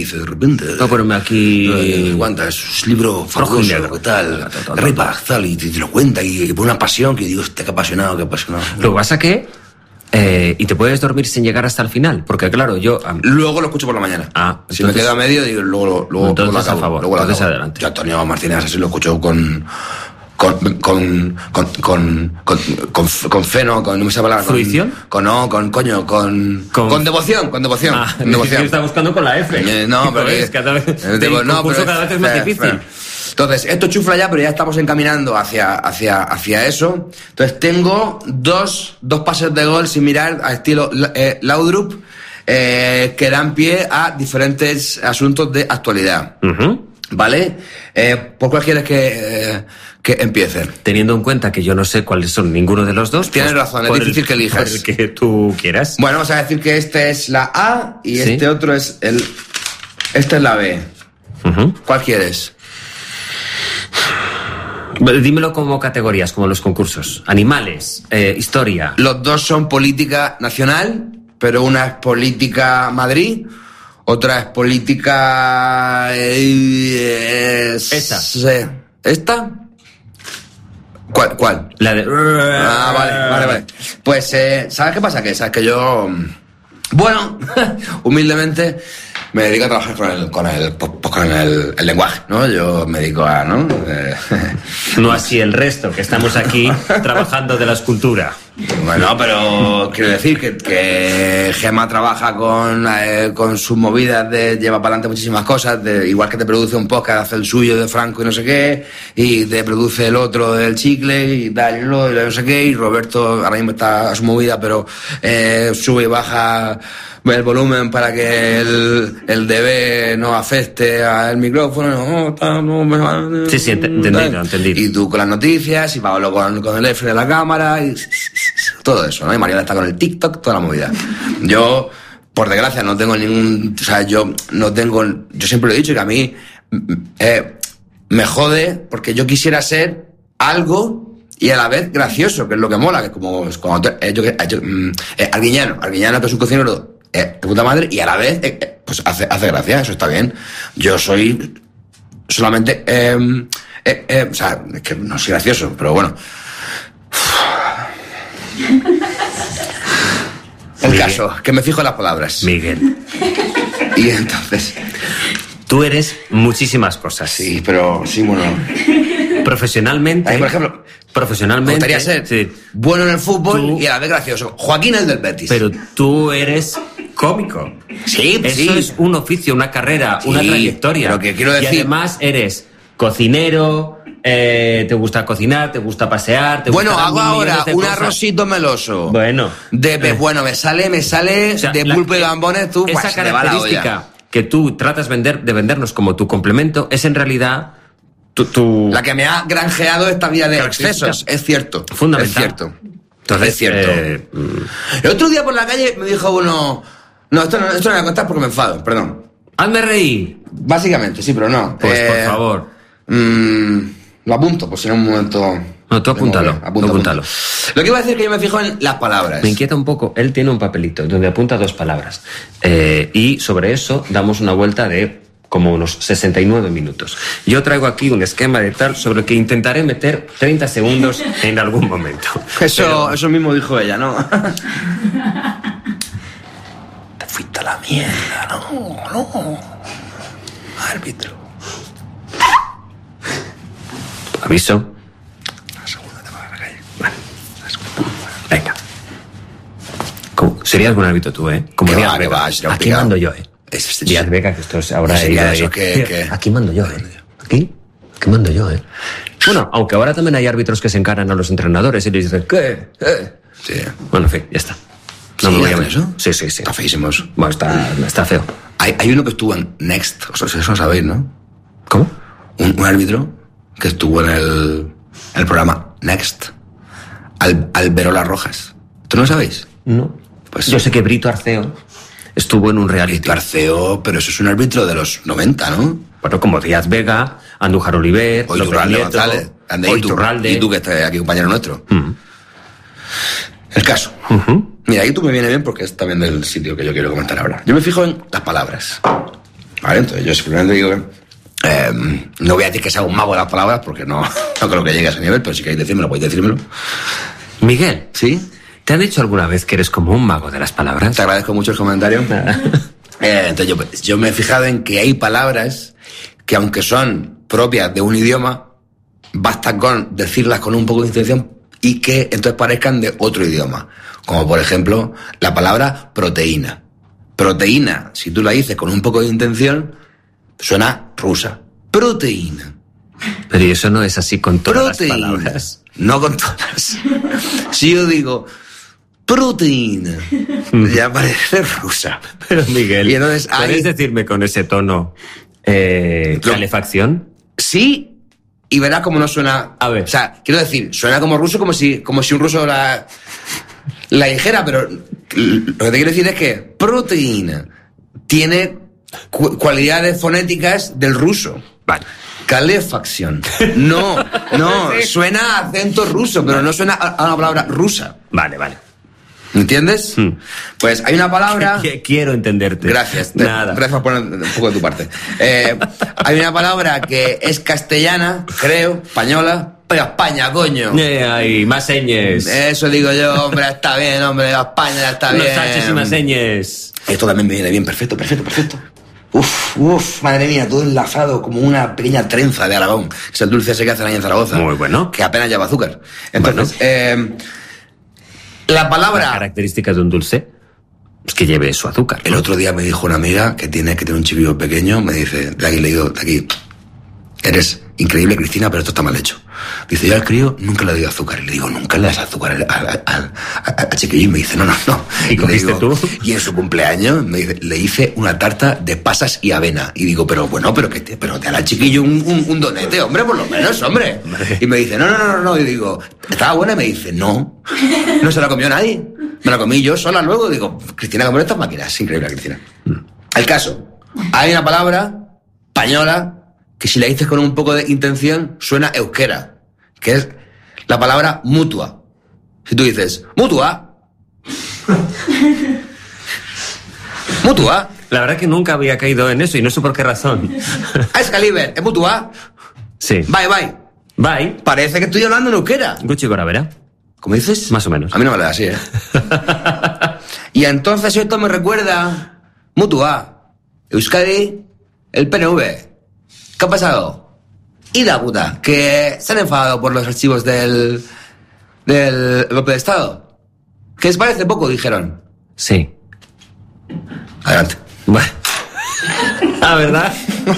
dice de repente. No, ponme aquí. Aguanta, es un libro fabuloso, ¿qué tal? Ray Park, tal, y te lo cuenta y pone una pasión que digo, qué apasionado, qué apasionado. Lo que pasa que. Y te puedes dormir sin llegar hasta el final, porque claro, yo. Luego lo escucho por la mañana. Entonces, si me quedo a medio, digo, luego entonces lo acabo. a favor, luego lo entonces acabo. adelante. Yo Antonio Martínez así lo escucho con fe, no, no me sé hablar. ¿Fruición? Con devoción. Con devoción. Está buscando con la F. No, pero es cada vez es más difícil. Entonces, esto chufla ya, pero ya estamos encaminando hacia eso. Entonces, tengo dos pases de gol sin mirar a estilo Laudrup, que dan pie a diferentes asuntos de actualidad. ¿Vale? ¿Por cuál quieres que empiece? Teniendo en cuenta que yo no sé cuáles son ninguno de los dos. Tienes razón, es difícil que elijas. Por el que tú quieras. Bueno, vamos a decir que este es la A y ¿Sí? este otro es esta es la B. ¿Cuál quieres? Dímelo como categorías, como los concursos. Animales, historia. Los dos son política nacional, pero una es política Madrid, otra es política... Esa. ¿Esta? ¿Cuál? La de... Vale. Pues, ¿sabes qué pasa? Sabes que yo... Bueno, humildemente me dedico a trabajar con el lenguaje, ¿no? Yo me dedico a, ¿no? No así el resto, que estamos aquí trabajando de la escultura. Bueno, pero quiero decir que Gemma trabaja con sus movidas lleva para adelante muchísimas cosas, igual que te produce un podcast, hace el suyo de Franco y no sé qué, y te produce el otro del chicle y tal, y no sé qué, y Roberto ahora mismo está a su movida, pero sube y baja el volumen para que el DB no afecte al micrófono. Sí, entendido. Y tú con las noticias, y Pablo con el F de la cámara, y todo eso, ¿no? Y Mariana está con el TikTok, toda la movida. Yo, por desgracia, no tengo ningún... O sea, yo siempre lo he dicho, que a mí me jode, porque yo quisiera ser algo y a la vez gracioso, que es lo que mola, que es como cuando Arguiñano, que es un cocinero de puta madre, y a la vez pues hace gracia, eso está bien. Yo soy solamente o sea, es que no soy gracioso, pero bueno. El Miguel. caso, que me fijo en las palabras. Miguel. Y entonces... Tú eres muchísimas cosas. Sí, pero sí, bueno... Profesionalmente... A mí, por ejemplo... Profesionalmente... Me gustaría ser bueno en el fútbol y a la vez gracioso. Joaquín, el del Betis. Pero tú eres cómico. Sí, Eso sí. es un oficio, una carrera, una trayectoria. Lo que quiero decir... Y además eres cocinero... te gusta cocinar, te gusta pasear, te Bueno, gusta hago ahora un cosas. arrocito meloso. Bueno. Bueno, me sale O sea, de pulpo y gambones, tú, esa pues, te va la olla. característica que tú tratas de vendernos como tu complemento es en realidad tu La que me ha granjeado esta vida de excesos, es cierto. fundamental. Es cierto. Entonces, es cierto. El otro día por la calle me dijo uno... No, esto no lo voy a contar porque me enfado, perdón. Hazme reír. Básicamente, sí, pero no. Pues por favor. Lo apunto, pues si en un momento... No, tú apúntalo. Apúntalo. Lo que iba a decir es que yo me fijo en las palabras. Me inquieta un poco. Él tiene un papelito donde apunta 2 palabras. Y sobre eso damos una vuelta de como unos 69 minutos. Yo traigo aquí un esquema de tal sobre el que intentaré meter 30 segundos en algún momento. Eso mismo dijo ella, ¿no? Te fuiste a la mierda, no. Árbitro. Aviso. La segunda te va a la calle. Vale. Venga. Serías buen árbitro tú, ¿eh? Como Que Díaz va, que Vega. va, será un Aquí picado. mando yo, ¿eh? Díaz Vega, que esto es ahora... Sería eso que... Aquí mando yo, ¿eh? Aquí mando yo, ¿eh? Bueno, aunque ahora también hay árbitros que se encaran a los entrenadores y les dicen, ¿qué? Sí. Bueno, en fin, ya está. ¿Sí, me voy a hacen meter. eso? Sí. Está feísimo eso. Bueno, está feo. Hay uno que estuvo en Next, eso lo sabéis, ¿no? ¿Cómo? Un árbitro que estuvo en el programa Next, Alberola Rojas. ¿Tú no lo sabéis? No. Pues yo sé que Brito Arceo estuvo en un reality. Brito Arceo, pero eso es un árbitro de los 90, ¿no? Bueno, como Díaz Vega, Andújar Oliver, O López Iturralde Nieto, González. o Iturralde. Y tú que estás aquí, compañero nuestro. El caso. Mira, YouTube me viene bien porque es también del sitio que yo quiero comentar ahora. Yo me fijo en las palabras. Vale, entonces yo simplemente digo no voy a decir que sea un mago de las palabras, porque no creo que llegue a ese nivel, pero si queréis decírmelo, podéis decírmelo. Miguel, ¿Sí? ¿te han dicho alguna vez que eres como un mago de las palabras? Te agradezco mucho el comentario. Entonces yo me he fijado en que hay palabras que, aunque son propias de un idioma, basta con decirlas con un poco de intención y que entonces parezcan de otro idioma. Como por ejemplo la palabra proteína. Proteína, si tú la dices con un poco de intención, suena rusa. Proteína. Pero ¿y eso no es así con todas Proteína. las palabras? No con todas. Si yo digo proteína, ya parece rusa. Pero Miguel, Y entonces ¿puedes decirme con ese tono calefacción? Sí, y verás cómo no suena. A ver. O sea, quiero decir, suena como ruso, como si un ruso la dijera, pero lo que te quiero decir es que proteína tiene cualidades fonéticas del ruso. Vale. Calefacción. No, suena a acento ruso, pero no suena a una palabra rusa. Vale. ¿Entiendes? Pues hay una palabra... Quiero entenderte. Gracias. Nada. Gracias por poner un poco de tu parte. Hay una palabra que es castellana, creo, española, pero España, coño. Hay más señes. Eso digo yo, hombre, está bien, hombre, España está bien. Los Sánchez y más señes. Esto también me viene bien, perfecto. Uf, madre mía, todo enlazado como una pequeña trenza de Aragón. Es el dulce ese que hacen ahí en Zaragoza. Muy bueno. Que apenas lleva azúcar. Entonces, la palabra... La característica de un dulce es que lleve su azúcar. El otro día me dijo una amiga que tiene un chivillo pequeño, me dice, de aquí le digo, de aquí, eres increíble, Cristina, pero esto está mal hecho. Dice, yo al crío nunca le doy azúcar. Y le digo, nunca le das azúcar al chiquillín. Me dice, no. ¿Y cogiste tú? Y en su cumpleaños me dice, le hice una tarta de pasas y avena. Y digo, pero te hará al chiquillo un donete, hombre, por lo menos, hombre. Y me dice, no. Y digo, ¿estaba buena? Y me dice, no se la comió nadie. Me la comí yo sola luego. Digo, Cristina, comer estas máquinas. Es increíble, Cristina. El caso, hay una palabra española que si la dices con un poco de intención suena euskera, que es la palabra mutua. Si tú dices, mutua. La verdad que nunca había caído en eso y no sé por qué razón. Excalibur, es mutua. Sí. Bye. Parece que estoy hablando en euskera. Gucci Goravera. ¿Cómo dices? Más o menos. A mí no me lo da así, Y entonces esto me recuerda mutua. Euskadi, el PNV. ¿Qué ha pasado? Y la puta, que se han enfadado por los archivos del golpe de Estado. ¿Qué les parece poco? Dijeron. Sí. Adelante. Bueno. La verdad.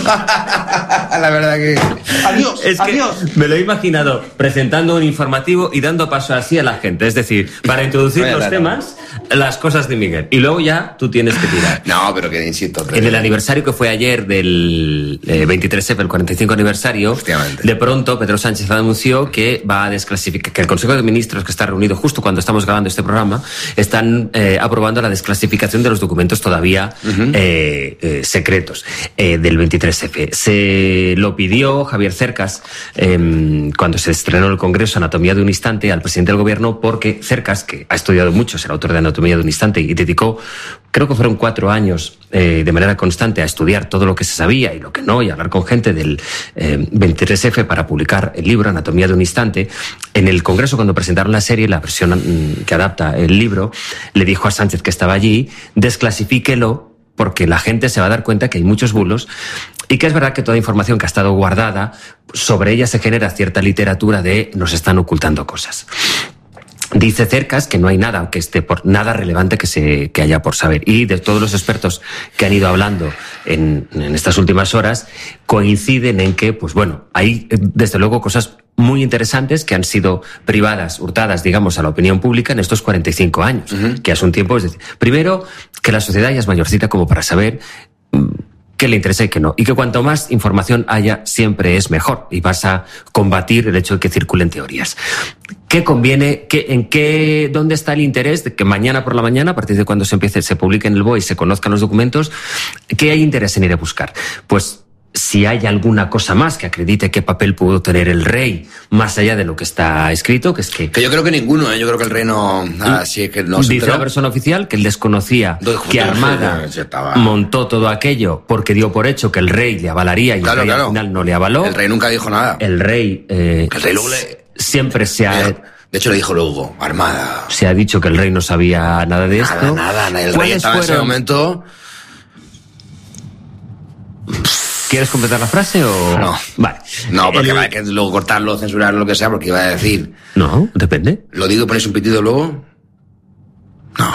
La verdad que... Adiós. Me lo he imaginado presentando un informativo y dando paso así a la gente. Es decir, para introducir los temas, las cosas de Miguel. Y luego ya tú tienes que tirar. No, pero que insisto. En el aniversario que fue ayer del 23F, el 45 aniversario, de pronto Pedro Sánchez anunció que va a desclasificar, que el Consejo de Ministros, que está reunido justo cuando estamos grabando este programa, están aprobando la desclasificación de los documentos todavía secretos del 23F. Se lo pidió Javier Cercas cuando se estrenó el Congreso Anatomía de un Instante al presidente del Gobierno, porque Cercas, que ha estudiado mucho, es el autor de Anatomía de un Instante y dedicó, creo que fueron 4 años de manera constante a estudiar todo lo que se sabía y lo que no, y hablar con gente del 23F para publicar el libro Anatomía de un Instante. En el Congreso, cuando presentaron la serie, la versión que adapta el libro, le dijo a Sánchez, que estaba allí, desclasifíquelo, porque la gente se va a dar cuenta que hay muchos bulos y que es verdad que toda información que ha estado guardada, sobre ella se genera cierta literatura de nos están ocultando cosas. Dice Cercas que no hay nada que esté por nada relevante que haya por saber. Y de todos los expertos que han ido hablando en estas últimas horas, coinciden en que, pues bueno, hay desde luego cosas muy interesantes que han sido privadas, hurtadas, digamos, a la opinión pública en estos 45 años, que hace un tiempo. Es decir, primero, que la sociedad ya es mayorcita como para saber qué le interesa y qué no. Y que cuanto más información haya, siempre es mejor. Y vas a combatir el hecho de que circulen teorías. ¿Qué conviene? ¿Dónde está el interés de que mañana por la mañana, a partir de cuando se publique en el BOE y se conozcan los documentos, qué hay interés en ir a buscar? Pues si hay alguna cosa más que acredite qué papel pudo tener el rey, más allá de lo que está escrito, que es que... Que yo creo que ninguno, ¿eh? Yo creo que el rey no... sí, es que no dice la versión oficial que él desconocía que Armada montó todo aquello porque dio por hecho que el rey le avalaría y el rey al final no le avaló. El rey nunca dijo nada. El rey... siempre se ha... De hecho, le dijo luego, Armada. Se ha dicho que el rey no sabía nada de esto. Nada. El rey estaba en ese momento... ¿Quieres completar la frase o...? No. Vale. No, porque va a que luego cortarlo, censurarlo, lo que sea, porque iba a decir... No, depende. ¿Lo digo y ponéis un pitido luego? No.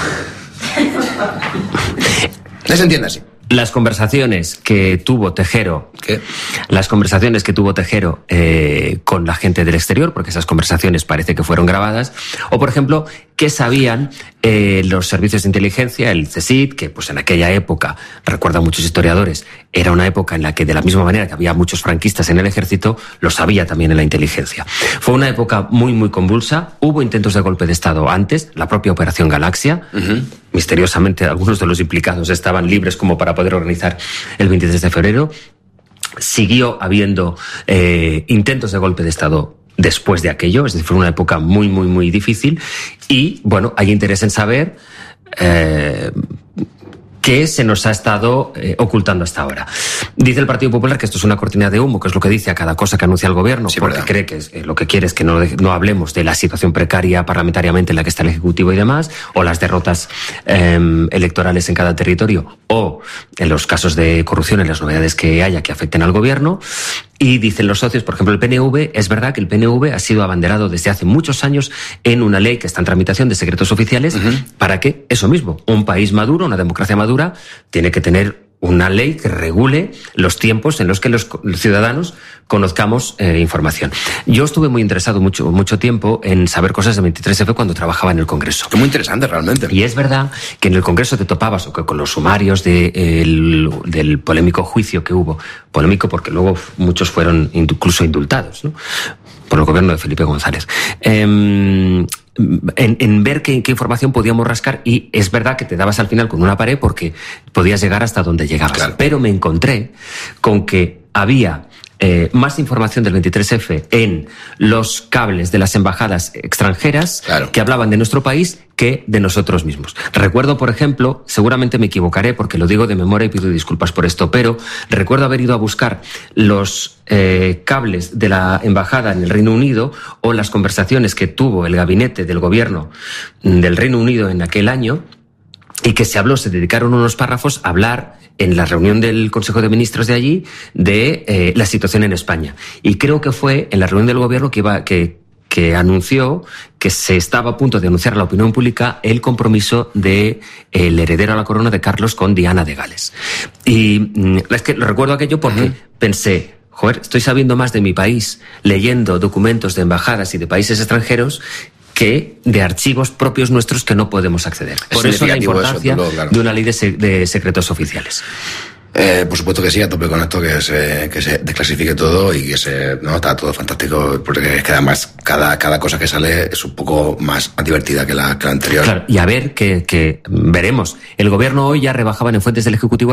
No se entiende así. Las conversaciones que tuvo Tejero... ¿Qué? Las conversaciones que tuvo Tejero con la gente del exterior, porque esas conversaciones parece que fueron grabadas, o por ejemplo, qué sabían los servicios de inteligencia, el CSIC, que pues en aquella época, recuerdan muchos historiadores, era una época en la que de la misma manera que había muchos franquistas en el ejército, lo sabía también en la inteligencia. Fue una época muy, muy convulsa, hubo intentos de golpe de Estado antes, la propia Operación Galaxia, misteriosamente algunos de los implicados estaban libres como para poder organizar el 23 de febrero, siguió habiendo intentos de golpe de Estado después de aquello, es decir, fue una época muy, muy, muy difícil y, bueno, hay interés en saber qué se nos ha estado ocultando hasta ahora. Dice el Partido Popular que esto es una cortina de humo, que es lo que dice a cada cosa que anuncia el gobierno, sí, porque cree que lo que quiere es que no hablemos de la situación precaria parlamentariamente en la que está el Ejecutivo y demás, o las derrotas electorales en cada territorio, o en los casos de corrupción, en las novedades que haya que afecten al gobierno. Y dicen los socios, por ejemplo, el PNV, es verdad que el PNV ha sido abanderado desde hace muchos años en una ley que está en tramitación de secretos oficiales para que, eso mismo, un país maduro, una democracia madura, tiene que tener una ley que regule los tiempos en los que los ciudadanos conozcamos información. Yo estuve muy interesado mucho tiempo en saber cosas de 23F cuando trabajaba en el Congreso. Es muy interesante realmente. Y es verdad que en el Congreso te topabas o que con los sumarios del polémico juicio que hubo, polémico porque luego muchos fueron incluso indultados, ¿no?, por el gobierno de Felipe González. En ver qué información podíamos rascar, y es verdad que te dabas al final con una pared porque podías llegar hasta donde llegabas. Claro. Pero me encontré con que había más información del 23F en los cables de las embajadas extranjeras, claro, que hablaban de nuestro país que de nosotros mismos. Recuerdo, por ejemplo, seguramente me equivocaré porque lo digo de memoria y pido disculpas por esto, pero recuerdo haber ido a buscar los cables de la embajada en el Reino Unido o las conversaciones que tuvo el gabinete del gobierno del Reino Unido en aquel año, y que se dedicaron unos párrafos a hablar en la reunión del Consejo de Ministros de allí de la situación en España. Y creo que fue en la reunión del gobierno que anunció que se estaba a punto de anunciar a la opinión pública el compromiso de el heredero a la corona de Carlos con Diana de Gales. Y es que recuerdo aquello porque pensé, joder, estoy sabiendo más de mi país leyendo documentos de embajadas y de países extranjeros que de archivos propios nuestros que no podemos acceder. Por eso la importancia de una ley de secretos oficiales. Por supuesto que sí, a tope con esto, que se desclasifique todo y que está todo fantástico, porque es que además cada cosa que sale es un poco más divertida que la anterior. Claro, y a ver que veremos. El gobierno hoy ya rebajaban en fuentes del Ejecutivo,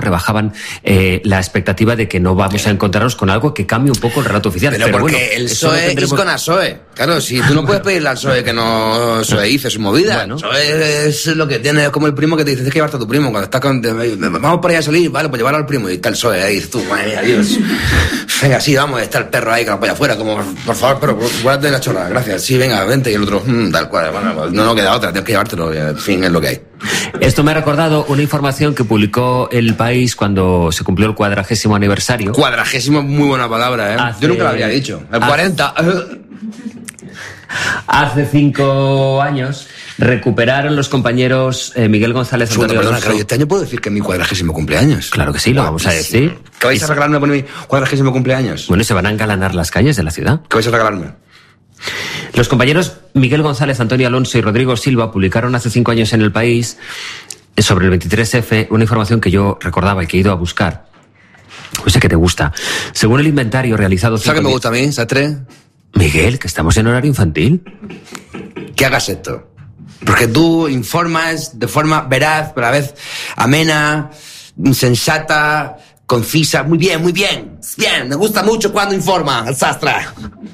la expectativa de que no vamos a encontrarnos con algo que cambie un poco el relato oficial. Pero porque bueno, el PSOE es con ASOE. Claro, si tú no puedes pedirle al PSOE que no hice su movida. Bueno. El PSOE es lo que tiene, es como el primo que te dice, tienes que llevarte a tu primo cuando estás vamos para allá a salir, vale, pues llevar al primo, y está el PSOE ahí, tú, madre mía, Dios. Venga, sí, vamos, está el perro ahí con la polla afuera, como, por favor, pero guárdate la chorra, gracias, sí, venga, vente, y el otro, tal cual, bueno, no queda otra, tienes que llevártelo, en fin, es lo que hay. Esto me ha recordado una información que publicó El País cuando se cumplió el 40º aniversario. 40º, muy buena palabra, Yo nunca lo habría dicho. El 40. Hace 5 años recuperaron los compañeros Miguel González Antonio Perdona, claro, este año puedo decir que es mi 40º cumpleaños. Claro que sí, lo vamos a decir. ¿Qué vais a regalarme por mi 40º cumpleaños? Bueno, y se van a engalanar las calles de la ciudad. ¿Qué vais a regalarme? Los compañeros Miguel González, Antonio Alonso y Rodrigo Silva publicaron hace 5 años en El País sobre el 23F una información que yo recordaba y que he ido a buscar. Pues sé que te gusta. Según el inventario realizado... ¿Sabes qué me gusta a mí, Sastre? Miguel, que estamos en horario infantil. Que hagas esto. Porque tú informas de forma veraz, pero a la vez amena, sensata, concisa, muy bien, bien, me gusta mucho cuando informa el sastre.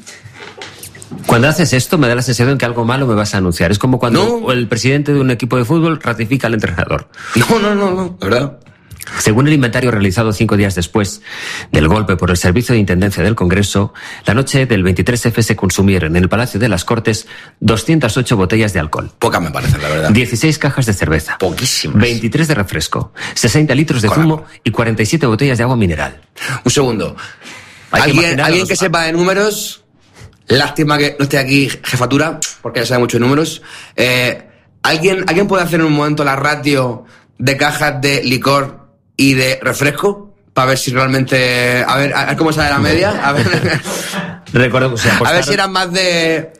Cuando haces esto me da la sensación que algo malo me vas a anunciar. Es como cuando el presidente de un equipo de fútbol ratifica al entrenador. No, ¿verdad? Según el inventario realizado 5 días después del golpe por el Servicio de Intendencia del Congreso, la noche del 23F se consumieron en el Palacio de las Cortes 208 botellas de alcohol. Pocas me parecen, la verdad. 16 cajas de cerveza. Poquísimas. 23 de refresco, 60 litros de zumo y 47 botellas de agua mineral. Un segundo. ¿Alguien que sepa de números? Lástima que no esté aquí jefatura, porque ya sabe mucho de números. ¿Alguien puede hacer en un momento la ratio de cajas de licor y de refresco? Para ver si realmente... A ver cómo sale la media. A ver, Recordemos, a ver si eran más de...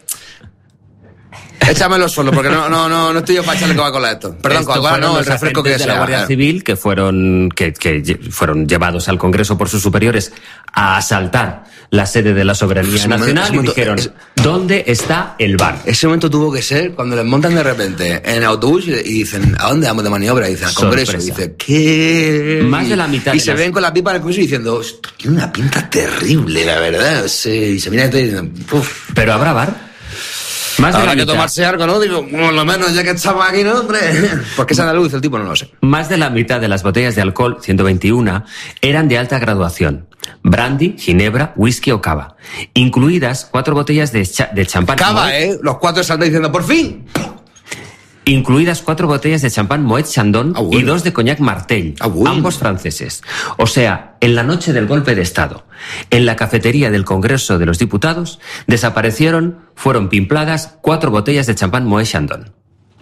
Échamelo solo, porque no estoy yo para echarle Coca-Cola a esto. Perdón, Coca-Cola no, el refresco que de la Guardia Civil que fueron llevados al Congreso por sus superiores a asaltar la sede de la Soberanía Nacional y dijeron, ¿dónde está el bar? Ese momento tuvo que ser cuando les montan de repente en el autobús y dicen, ¿a dónde vamos de maniobra? Y dicen, al Congreso. Y dicen, ¿qué? Más de la mitad. Y se ven con la pipa en el Congreso diciendo, tiene una pinta terrible, la verdad. Y se miran y dicen, uff. ¿Pero habrá bar? Más de Habrá la que mitad. tomarse algo, ¿no? Digo, por lo menos ya que estamos aquí, ¿no, hombre? Porque es andaluz el tipo, no lo sé. Más de la mitad de las botellas de alcohol, 121, eran de alta graduación. Brandy, ginebra, whisky o cava. Incluidas 4 botellas de champán. Cava, Los 4 saltan diciendo, ¡por fin! Incluidas 4 botellas de champán Moet Chandon bueno. y 2 de coñac Martell, bueno. ambos franceses. O sea, en la noche del golpe de Estado, en la cafetería del Congreso de los Diputados, fueron pimpladas 4 botellas de champán Moet Chandon.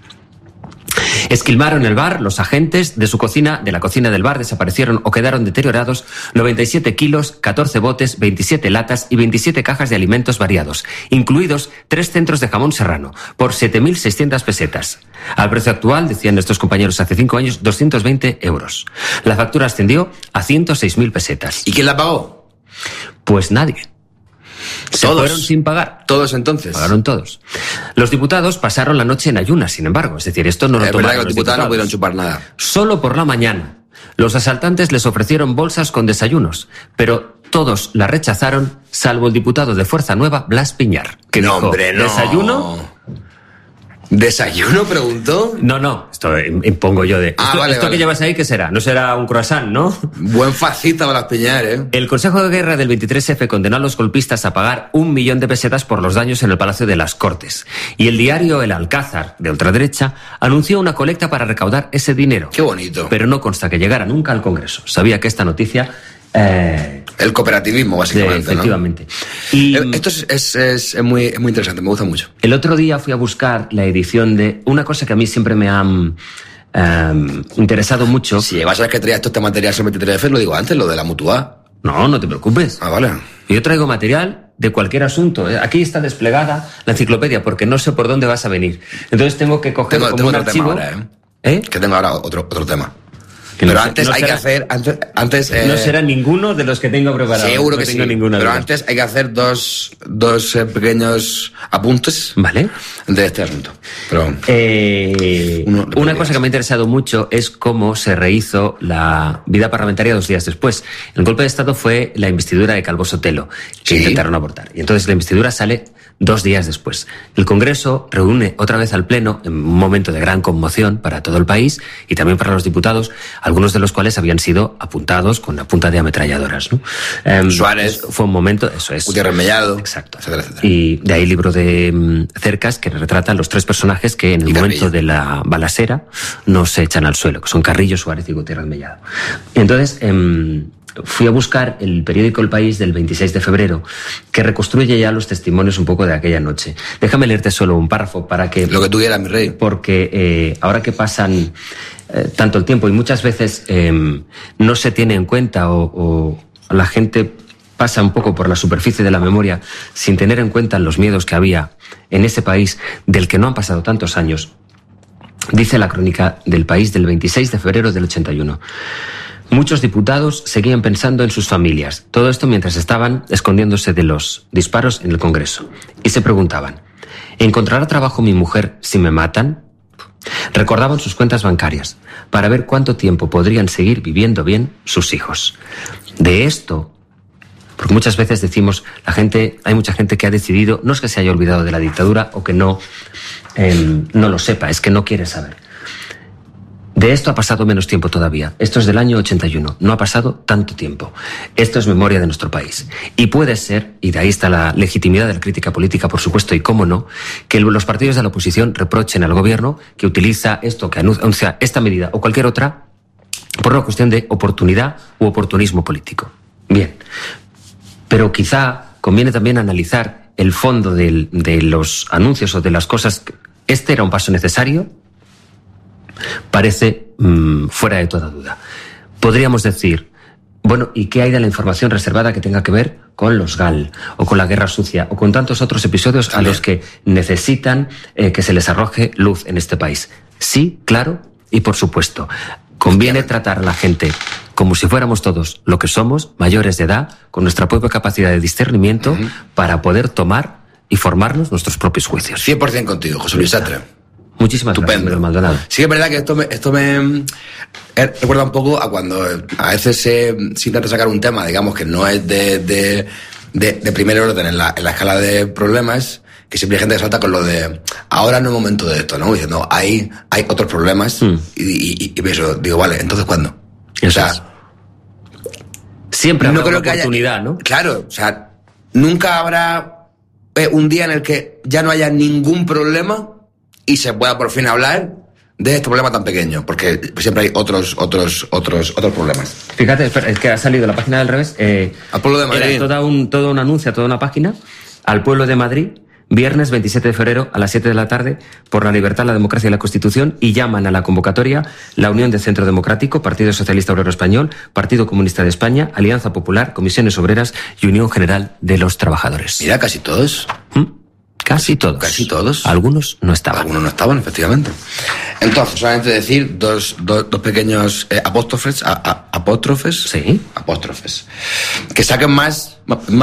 Esquilmaron el bar, los agentes de la cocina del bar desaparecieron o quedaron deteriorados 97 kilos, 14 botes, 27 latas y 27 cajas de alimentos variados, incluidos 3 centros de jamón serrano, por 7.600 pesetas. Al precio actual, decían estos compañeros hace 5 años, 220 euros. La factura ascendió a 106.000 pesetas. ¿Y quién la pagó? Pues nadie. Se fueron sin pagar. Todos entonces. Pagaron todos. Los diputados pasaron la noche en ayunas, sin embargo. Es decir, esto no lo tomaron. Es verdad que los diputados no pudieron chupar nada. Solo por la mañana. Los asaltantes les ofrecieron bolsas con desayunos, pero todos la rechazaron, salvo el diputado de Fuerza Nueva, Blas Piñar, que dijo, hombre, no. ¿Desayuno? ¿Desayuno? Preguntó. No, esto impongo yo de... Esto que llevas ahí, ¿qué será? No será un croissant, ¿no? Buen fascista Blas Piñar, ¿eh? El Consejo de Guerra del 23F condenó a los golpistas a pagar 1 millón de pesetas por los daños en el Palacio de las Cortes. Y el diario El Alcázar, de ultraderecha, anunció una colecta para recaudar ese dinero. Qué bonito. Pero no consta que llegara nunca al Congreso. Sabía que esta noticia... el cooperativismo, básicamente, efectivamente. ¿no? Y esto es muy interesante, me gusta mucho. El otro día fui a buscar la edición de una cosa que a mí siempre me ha interesado mucho. Si vas a ver que traías todo este material sobre 23F, lo digo antes, lo de la Mutua. No te preocupes. Ah, vale. Yo traigo material de cualquier asunto. Aquí está desplegada la enciclopedia porque no sé por dónde vas a venir. Entonces tengo que coger como un archivo. Tema ahora, Que tengo ahora otro tema. Pero antes hay que hacer... Antes, no será ninguno de los que tengo preparados. Seguro que tengo sí. Ninguno pero antes hay que hacer dos pequeños apuntes. Vale. De este asunto. Pero una cosa que me ha interesado mucho es cómo se rehizo la vida parlamentaria 2 días después. El golpe de Estado fue la investidura de Calvo Sotelo, que intentaron abortar. Y entonces la investidura sale 2 días después. El Congreso reúne otra vez al Pleno en un momento de gran conmoción para todo el país y también para los diputados, algunos de los cuales habían sido apuntados con la punta de ametralladoras, ¿no? Suárez. Fue un momento, eso es. Gutiérrez Mellado. Exacto. Etcétera, etcétera. Y de ahí el libro de Cercas que retrata los 3 personajes que en el momento de la balacera no se echan al suelo, que son Carrillo, Suárez y Gutiérrez Mellado. Entonces, fui a buscar el periódico El País del 26 de febrero, que reconstruye ya los testimonios un poco de aquella noche. Déjame leerte solo un párrafo para que... Lo que tú quieras, mi rey. Porque ahora que pasan tanto el tiempo y muchas veces no se tiene en cuenta o la gente pasa un poco por la superficie de la memoria sin tener en cuenta los miedos que había en ese país del que no han pasado tantos años, dice la crónica del País del 26 de febrero del 81. Muchos diputados seguían pensando en sus familias, todo esto mientras estaban escondiéndose de los disparos en el Congreso. Y se preguntaban, ¿encontrará trabajo mi mujer si me matan? Recordaban sus cuentas bancarias para ver cuánto tiempo podrían seguir viviendo bien sus hijos. De esto, porque muchas veces decimos, hay mucha gente que ha decidido, no es que se haya olvidado de la dictadura o que no lo sepa, es que no quiere saber. De esto ha pasado menos tiempo todavía. Esto es del año 81. No ha pasado tanto tiempo. Esto es memoria de nuestro país. Y puede ser, y de ahí está la legitimidad de la crítica política, por supuesto, y cómo no, que los partidos de la oposición reprochen al gobierno que utiliza esto, que anuncia esta medida o cualquier otra, por una cuestión de oportunidad u oportunismo político. Bien. Pero quizá conviene también analizar el fondo de los anuncios o de las cosas. Este era un paso necesario. Parece fuera de toda duda. Podríamos decir, bueno, ¿y qué hay de la información reservada que tenga que ver con los GAL o con la guerra sucia o con tantos otros episodios a los que necesitan que se les arroje luz en este país? Sí, claro, y por supuesto. Conviene tratar a la gente como si fuéramos todos lo que somos, mayores de edad, con nuestra propia capacidad de discernimiento para poder tomar y formarnos nuestros propios juicios. 100% contigo, José Luis Sastre. Muchísimas gracias, Miguel Maldonado. Sí que es verdad que esto me recuerda un poco a cuando a veces se intenta sacar un tema, digamos, que no es de primer orden en la escala de problemas, que siempre hay gente que salta con lo de ahora no es momento de esto, ¿no? Diciendo, hay otros problemas y pienso, digo, vale, entonces ¿cuándo? Eso, o sea, siempre habrá una oportunidad, ¿no? Claro, o sea, nunca habrá un día en el que ya no haya ningún problema y se pueda por fin hablar de este problema tan pequeño, porque siempre hay otros problemas. Fíjate, espera, es que ha salido la página del revés. Al pueblo de Madrid. Era todo un anuncio, toda una página. Al pueblo de Madrid, viernes 27 de febrero a las 7 de la tarde, por la libertad, la democracia y la Constitución, y llaman a la convocatoria la Unión de Centro Democrático, Partido Socialista Obrero Español, Partido Comunista de España, Alianza Popular, Comisiones Obreras y Unión General de los Trabajadores. Mira, casi todos. Casi todos. Casi todos. Algunos no estaban. Algunos no estaban, efectivamente. Entonces, solamente decir dos pequeños apóstrofes. Sí. Apóstrofes. Que saquen más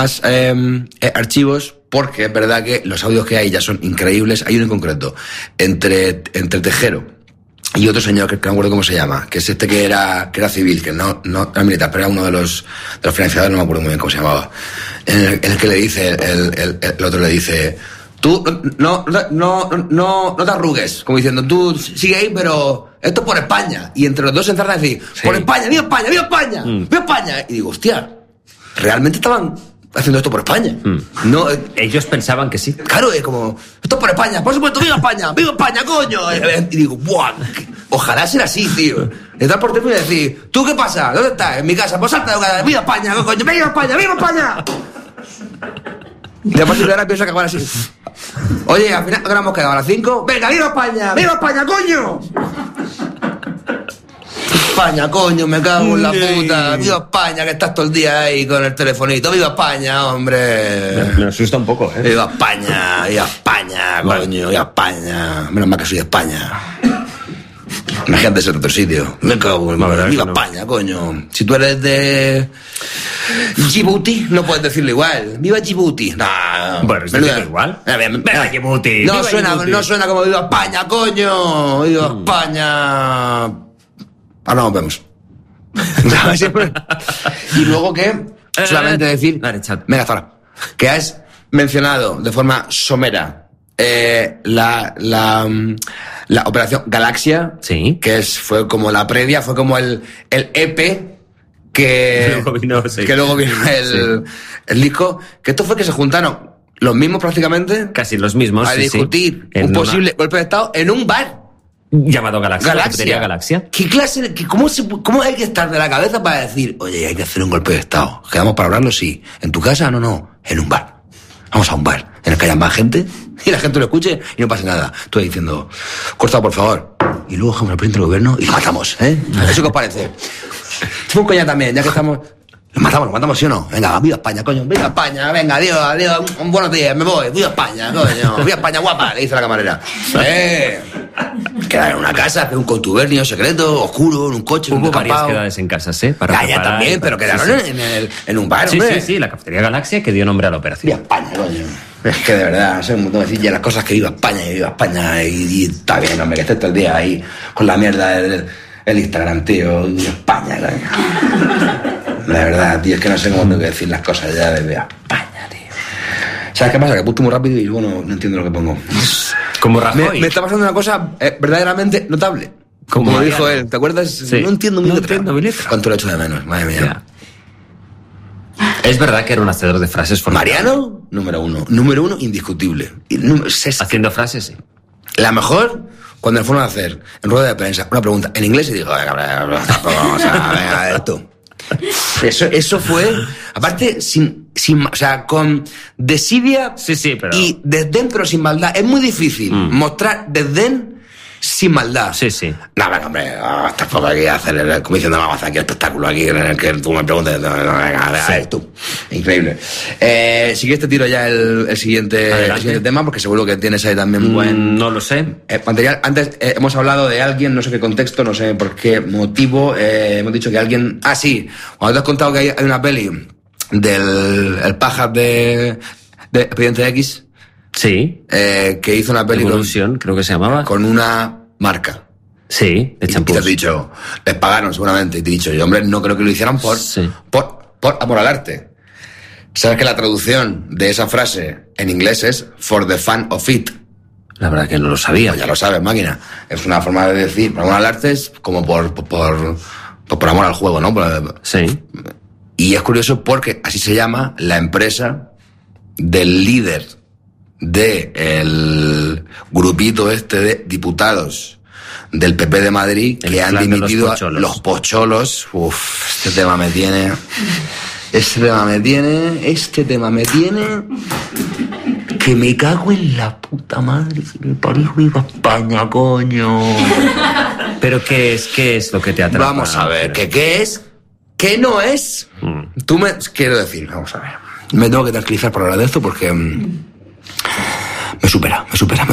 archivos, porque es verdad que los audios que hay ya son increíbles. Hay uno en concreto, entre Tejero y otro señor que no me acuerdo cómo se llama, que es este que era civil, que no era militar, pero era uno de los financiadores, no me acuerdo muy bien cómo se llamaba. En el que le dice, el otro le dice, tú no te arrugues, como diciendo, tú sigue ahí, pero esto es por España. Y entre los dos se entraron a decir, sí, por España, ¡viva España, viva España! ¡Viva España! Y digo, hostia, realmente estaban haciendo esto por España. No, ellos pensaban que sí. Claro, es como, esto es por España, por supuesto, ¡viva España! ¡Viva España, coño! Y digo, ¡buah! Ojalá ser así, tío. Entrar por teléfono y decir, ¿tú qué pasa? ¿Dónde estás? En mi casa. Pues salta de casa. ¡Viva España, coño! ¡Viva España, viva España! Y después ahora pienso que acabar así. Oye, al final, ¿ahora hemos quedado a las 5? ¡Venga, viva España! ¡Viva España, coño! España, coño, me cago en la puta. ¡Viva España, que estás todo el día ahí con el telefonito! ¡Viva España, hombre! Me asusta un poco, ¿eh? ¡Viva España, coño! ¡Viva España! Menos mal que soy de España. Imagínate ser de otro sitio. Me cago en la ¡viva España, coño! Si tú eres de Djibouti, no puedes decirlo igual. ¡Viva Djibouti! Nah, bueno, ¿es igual? ¡Viva Djibouti! No suena como ¡viva España, coño! ¡Viva España! Ahora nos vemos. Y luego que solamente decir, venga, hasta ahora, que has mencionado de forma somera la operación Galaxia, sí, que fue como la previa, fue como el EP que luego vino el disco, que esto fue que se juntaron los mismos prácticamente, casi los mismos, a discutir un posible golpe de Estado en un bar llamado Galaxia. ¿Qué clase? ¿Cómo hay que estar de la cabeza para decir, oye, hay que hacer un golpe de Estado? ¿Quedamos para hablarlo? Sí. ¿En tu casa? No. En un bar. Vamos a un bar en el que haya más gente y la gente lo escuche y no pase nada. Tú ahí diciendo, corta, por favor. Y luego dejamos al presidente del gobierno y lo matamos, ¿eh? ¿Eso qué os parece? Tengo un coña también, ya que estamos... ¿Lo matamos, sí o no? Venga, viva España, coño, viva España, venga, adiós, buenos días, me voy, viva España, coño, viva España guapa, le dice la camarera. Quedar en una casa, hacer un contubernio secreto, oscuro, en un coche, hubo varias quedades en casas, para ya también, pero quedaron en un bar, sí, hombre. Sí, la cafetería Galaxia que dio nombre a la operación. Viva España, coño. Es que de verdad, soy un montón de decir ya las cosas que viva España, y está bien, hombre, que estés todo el día ahí con la mierda del Instagram, tío, y España, coño. La verdad, tío, es que no sé cómo tengo que decir las cosas ya de viva España, tío. ¿Sabes qué pasa? Que apunto muy rápido y luego no entiendo lo que pongo. Como Rajoy. Me está pasando una cosa verdaderamente notable. Como dijo él, ¿te acuerdas? Sí. No entiendo mi letra. ¿Cuánto lo echo de menos? Madre mía. Ya. Es verdad que era un hacedor de frases formadas. Mariano, número uno, indiscutible. Haciendo frases, sí. La mejor, cuando le fueron a hacer en rueda de prensa una pregunta en inglés y dijo, vamos a ver tú. Eso fue, aparte, o sea, con desidia pero... y desdén, pero sin maldad. Es muy difícil mostrar desdén sin maldad. Sí. No, venga, hombre, tampoco hay que hacer, como diciendo, vamos a hacer aquí el espectáculo aquí en el que tú me preguntes. Venga, tú. Increíble. Si quieres te tiro ya el siguiente tema, porque seguro que tienes ahí también buen... No lo sé. Material. Antes hemos hablado de alguien, no sé qué contexto, no sé por qué motivo, hemos dicho que alguien... Ah, sí, cuando te has contado que hay una peli del el paja de Expediente X... Sí. Que hizo una peli Evolución, creo que se llamaba. Con una marca. Sí, de champús. Y te has dicho, les pagaron seguramente. Y te he dicho, yo, hombre, no creo que lo hicieran por amor al arte. ¿Sabes que la traducción de esa frase en inglés es for the fun of it? La verdad que no lo sabía. Pues ya lo sabes, máquina. Es una forma de decir, por amor al arte es como por amor al juego, ¿no? Sí. Y es curioso porque así se llama la empresa del líder del grupito de diputados del PP de Madrid que han dimitido a los pocholos. Este tema me tiene que me cago en la puta madre que me parió viva España, coño. ¿Pero qué es lo que te atrapa? Vamos a ver, ¿qué es? ¿Qué no es? Quiero decir, vamos a ver. Me tengo que tranquilizar por hablar de esto porque... Me supera.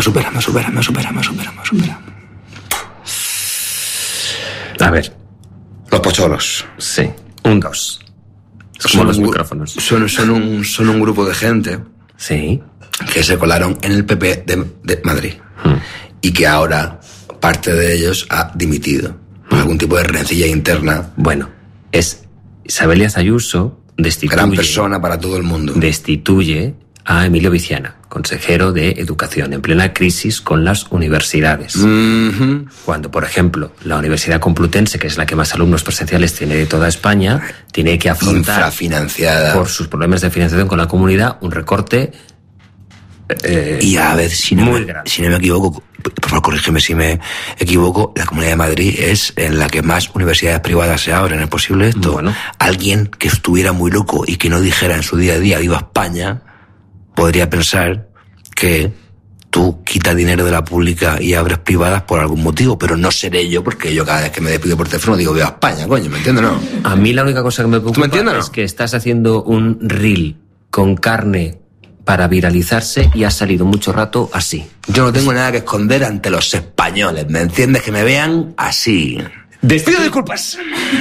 A ver. Los pocholos. Sí. 1, 2. Como los micrófonos. Son un grupo de gente. Sí. Que se colaron en el PP de Madrid. Y que ahora parte de ellos ha dimitido. Por algún tipo de rencilla interna. Bueno, es Isabel Díaz Ayuso destituye... Gran persona para todo el mundo. Destituye a Emilio Viciana, consejero de Educación, en plena crisis con las universidades. Cuando, por ejemplo, la Universidad Complutense, que es la que más alumnos presenciales tiene de toda España, tiene que afrontar, infrafinanciada, por sus problemas de financiación con la comunidad, un recorte y a ver, si no me equivoco, por favor corrígeme si me equivoco, la Comunidad de Madrid es en la que más universidades privadas se abren. ¿Es posible esto? Bueno. Alguien que estuviera muy loco y que no dijera en su día a día viva España podría pensar que tú quitas dinero de la pública y abres privadas por algún motivo, pero no seré yo, porque yo cada vez que me despido por teléfono digo viva España, coño, ¿me entiendes, no? A mí la única cosa que me preocupa es que estás haciendo un reel con carne para viralizarse y ha salido mucho rato así. Yo no tengo nada que esconder ante los españoles, ¿me entiendes? Que me vean así. Pido disculpas.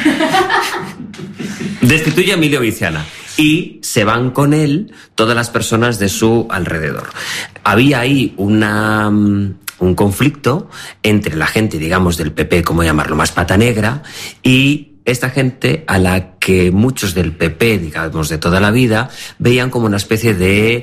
Destituye a Emilio Viciana y se van con él todas las personas de su alrededor. Había ahí un conflicto entre la gente, digamos, del PP, ¿cómo llamarlo?, más pata negra, y esta gente a la que muchos del PP, digamos, de toda la vida, veían como una especie de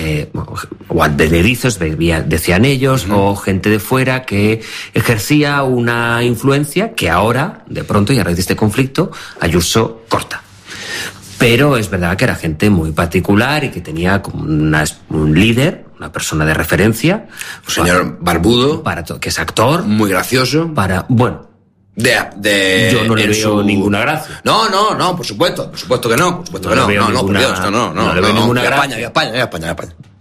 o advenedizos, decían ellos, o gente de fuera que ejercía una influencia que ahora, de pronto, y a raíz de este conflicto, Ayuso corta. Pero es verdad que era gente muy particular y que tenía como un líder, una persona de referencia. Un señor barbudo. Que es actor. Muy gracioso. Bueno. Yo no le veo ninguna gracia. No, por supuesto que no. Por supuesto que no. No, por Dios, no. le veo ninguna gracia. España.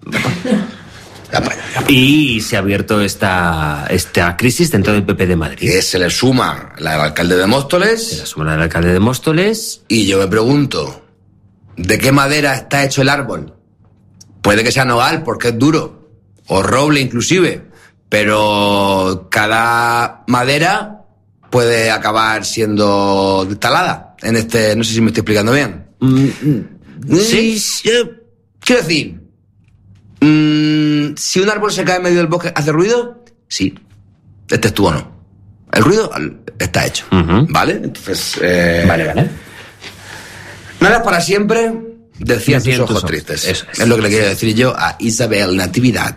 Y se ha abierto esta crisis dentro del PP de Madrid. Que se le suma la del alcalde de Móstoles. Y yo me pregunto, ¿de qué madera está hecho el árbol? Puede que sea nogal porque es duro, o roble inclusive, pero cada madera puede acabar siendo talada en este... No sé si me estoy explicando bien. Sí. Quiero decir, Si un árbol se cae en medio del bosque, ¿hace ruido? Sí. Este es tú o no. El ruido está hecho. ¿Vale? Entonces. Vale. Nada es para siempre, decían tus ojos tristes. Eso es lo que le quiero decir yo a Isabel Natividad.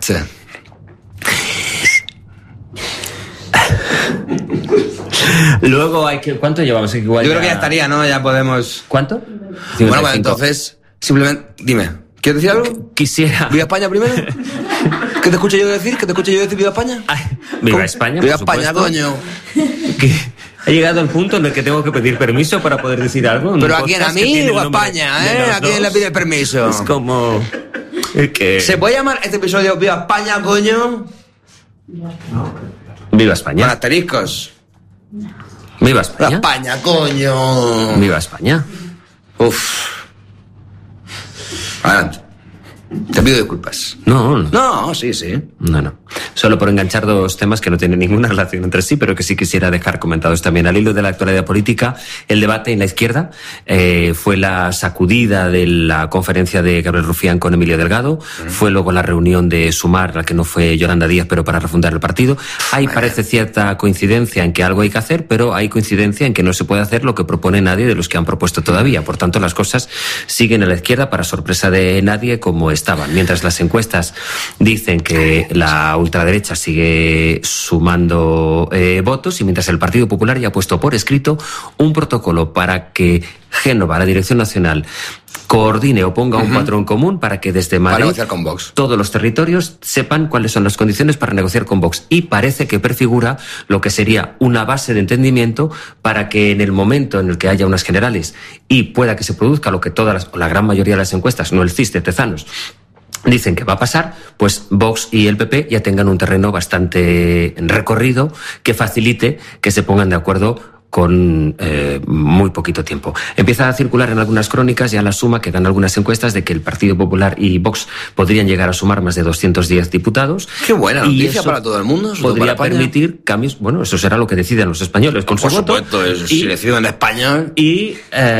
Luego hay que... ¿Cuánto llevamos? Igual yo creo que ya estaría, ¿no? Ya podemos... ¿Cuánto? Bueno, pues entonces, simplemente... Dime, ¿quieres decir algo? Quisiera... ¿Viva España primero? ¿Qué te escucho yo decir? Viva España? Ay, ¿Viva España? ¡Viva España, coño! Que ha llegado el punto en el que tengo que pedir permiso para poder decir algo. ¿Pero a quién? ¿A mí o a España? ¿A quién le pide permiso? Es como... que... ¿Se puede llamar este episodio Viva España, coño? Viva España. Con asteriscos. Viva España. Viva España, coño. Viva España. Uf. Adelante. Te pido disculpas. No, sí. No. Solo por enganchar dos temas que no tienen ninguna relación entre sí, pero que sí quisiera dejar comentados también. Al hilo de la actualidad política, el debate en la izquierda fue la sacudida de la conferencia de Gabriel Rufián con Emilio Delgado, fue luego la reunión de Sumar, la que no fue Yolanda Díaz, pero para refundar el partido. Hay parece cierta coincidencia en que algo hay que hacer, pero hay coincidencia en que no se puede hacer lo que propone nadie de los que han propuesto todavía. Por tanto, las cosas siguen a la izquierda para sorpresa de nadie como estaban. Mientras las encuestas dicen que la ultraderecha sigue sumando votos y mientras el Partido Popular ya ha puesto por escrito un protocolo para que Génova, la Dirección Nacional, coordine o ponga un patrón común para que desde Madrid negociar con Vox. Todos los territorios sepan cuáles son las condiciones para negociar con Vox. Y parece que prefigura lo que sería una base de entendimiento para que en el momento en el que haya unas generales y pueda que se produzca lo que o la gran mayoría de las encuestas, no el CIS de Tezanos, dicen que va a pasar, pues Vox y el PP ya tengan un terreno bastante recorrido que facilite que se pongan de acuerdo con muy poquito tiempo. Empieza a circular en algunas crónicas ya la suma que dan algunas encuestas de que el Partido Popular y Vox podrían llegar a sumar más de 210 diputados. Qué buena noticia para todo el mundo. Podría permitir cambios. Bueno, eso será lo que decidan los españoles con su voto. Por supuesto, si deciden en español. Y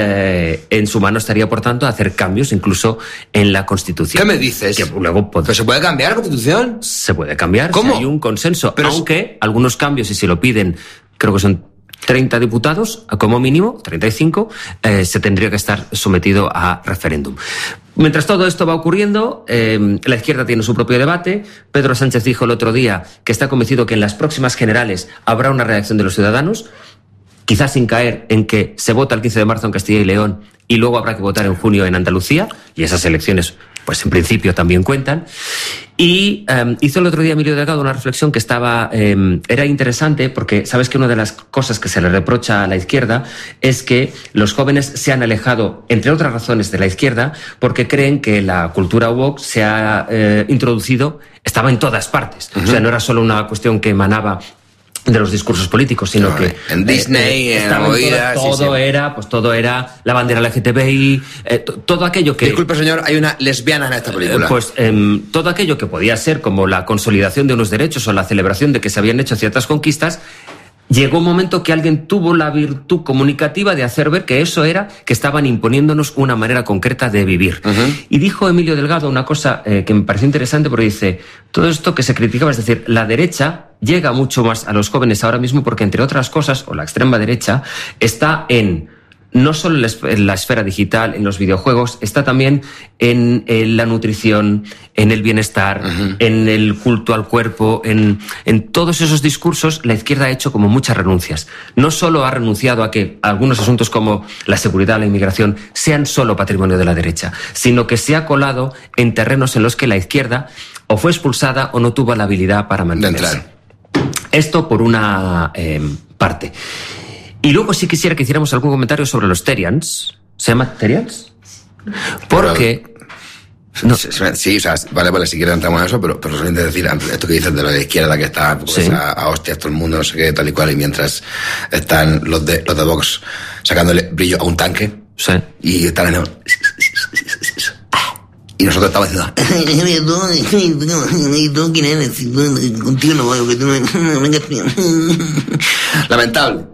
en su mano estaría, por tanto, hacer cambios incluso en la Constitución. ¿Qué me dices? Que luego ¿Pero se puede cambiar la Constitución? Se puede cambiar. ¿Cómo? Si hay un consenso. Pero aunque algunos cambios, si se lo piden, creo que son 30 diputados, como mínimo, 35, se tendría que estar sometido a referéndum. Mientras todo esto va ocurriendo, la izquierda tiene su propio debate. Pedro Sánchez dijo el otro día que está convencido que en las próximas generales habrá una reacción de los ciudadanos, quizás sin caer en que se vota el 15 de marzo en Castilla y León y luego habrá que votar en junio en Andalucía, y esas elecciones, pues en principio también cuentan. Y hizo el otro día Emilio Delgado una reflexión que era interesante, porque sabes que una de las cosas que se le reprocha a la izquierda es que los jóvenes se han alejado, entre otras razones, de la izquierda porque creen que la cultura woke se ha introducido, estaba en todas partes. O sea, no era solo una cuestión que emanaba de los discursos políticos, sino que en Disney, en Movidas, todo era la bandera LGTBI, todo aquello que... Disculpe, señor, hay una lesbiana en esta película. Todo aquello que podía ser como la consolidación de unos derechos o la celebración de que se habían hecho ciertas conquistas, llegó un momento que alguien tuvo la virtud comunicativa de hacer ver que eso era que estaban imponiéndonos una manera concreta de vivir. Y dijo Emilio Delgado una cosa que me pareció interesante, porque dice, todo esto que se criticaba, es decir, la derecha llega mucho más a los jóvenes ahora mismo porque, entre otras cosas, o la extrema derecha, está no solo en la esfera digital, en los videojuegos, está también en la nutrición, en el bienestar, en el culto al cuerpo, en todos esos discursos. La izquierda ha hecho como muchas renuncias. No solo ha renunciado a que algunos asuntos como la seguridad, la inmigración, sean solo patrimonio de la derecha, sino que se ha colado en terrenos en los que la izquierda o fue expulsada o no tuvo la habilidad para mantenerse. Esto por una parte. Y luego sí quisiera que hiciéramos algún comentario sobre los Terians. ¿Se llama Terians? Porque... No. Sí, o sea, vale, si quieres entramos en eso, pero solamente decir esto que dices de lo de izquierda, que está pues, a hostias todo el mundo, no sé qué, tal y cual, y mientras están los de Vox sacándole brillo a un tanque, y están en el... Y nosotros estamos diciendo, ¿y tú quién eres? Contigo no voy, que tú no vengas. Lamentable.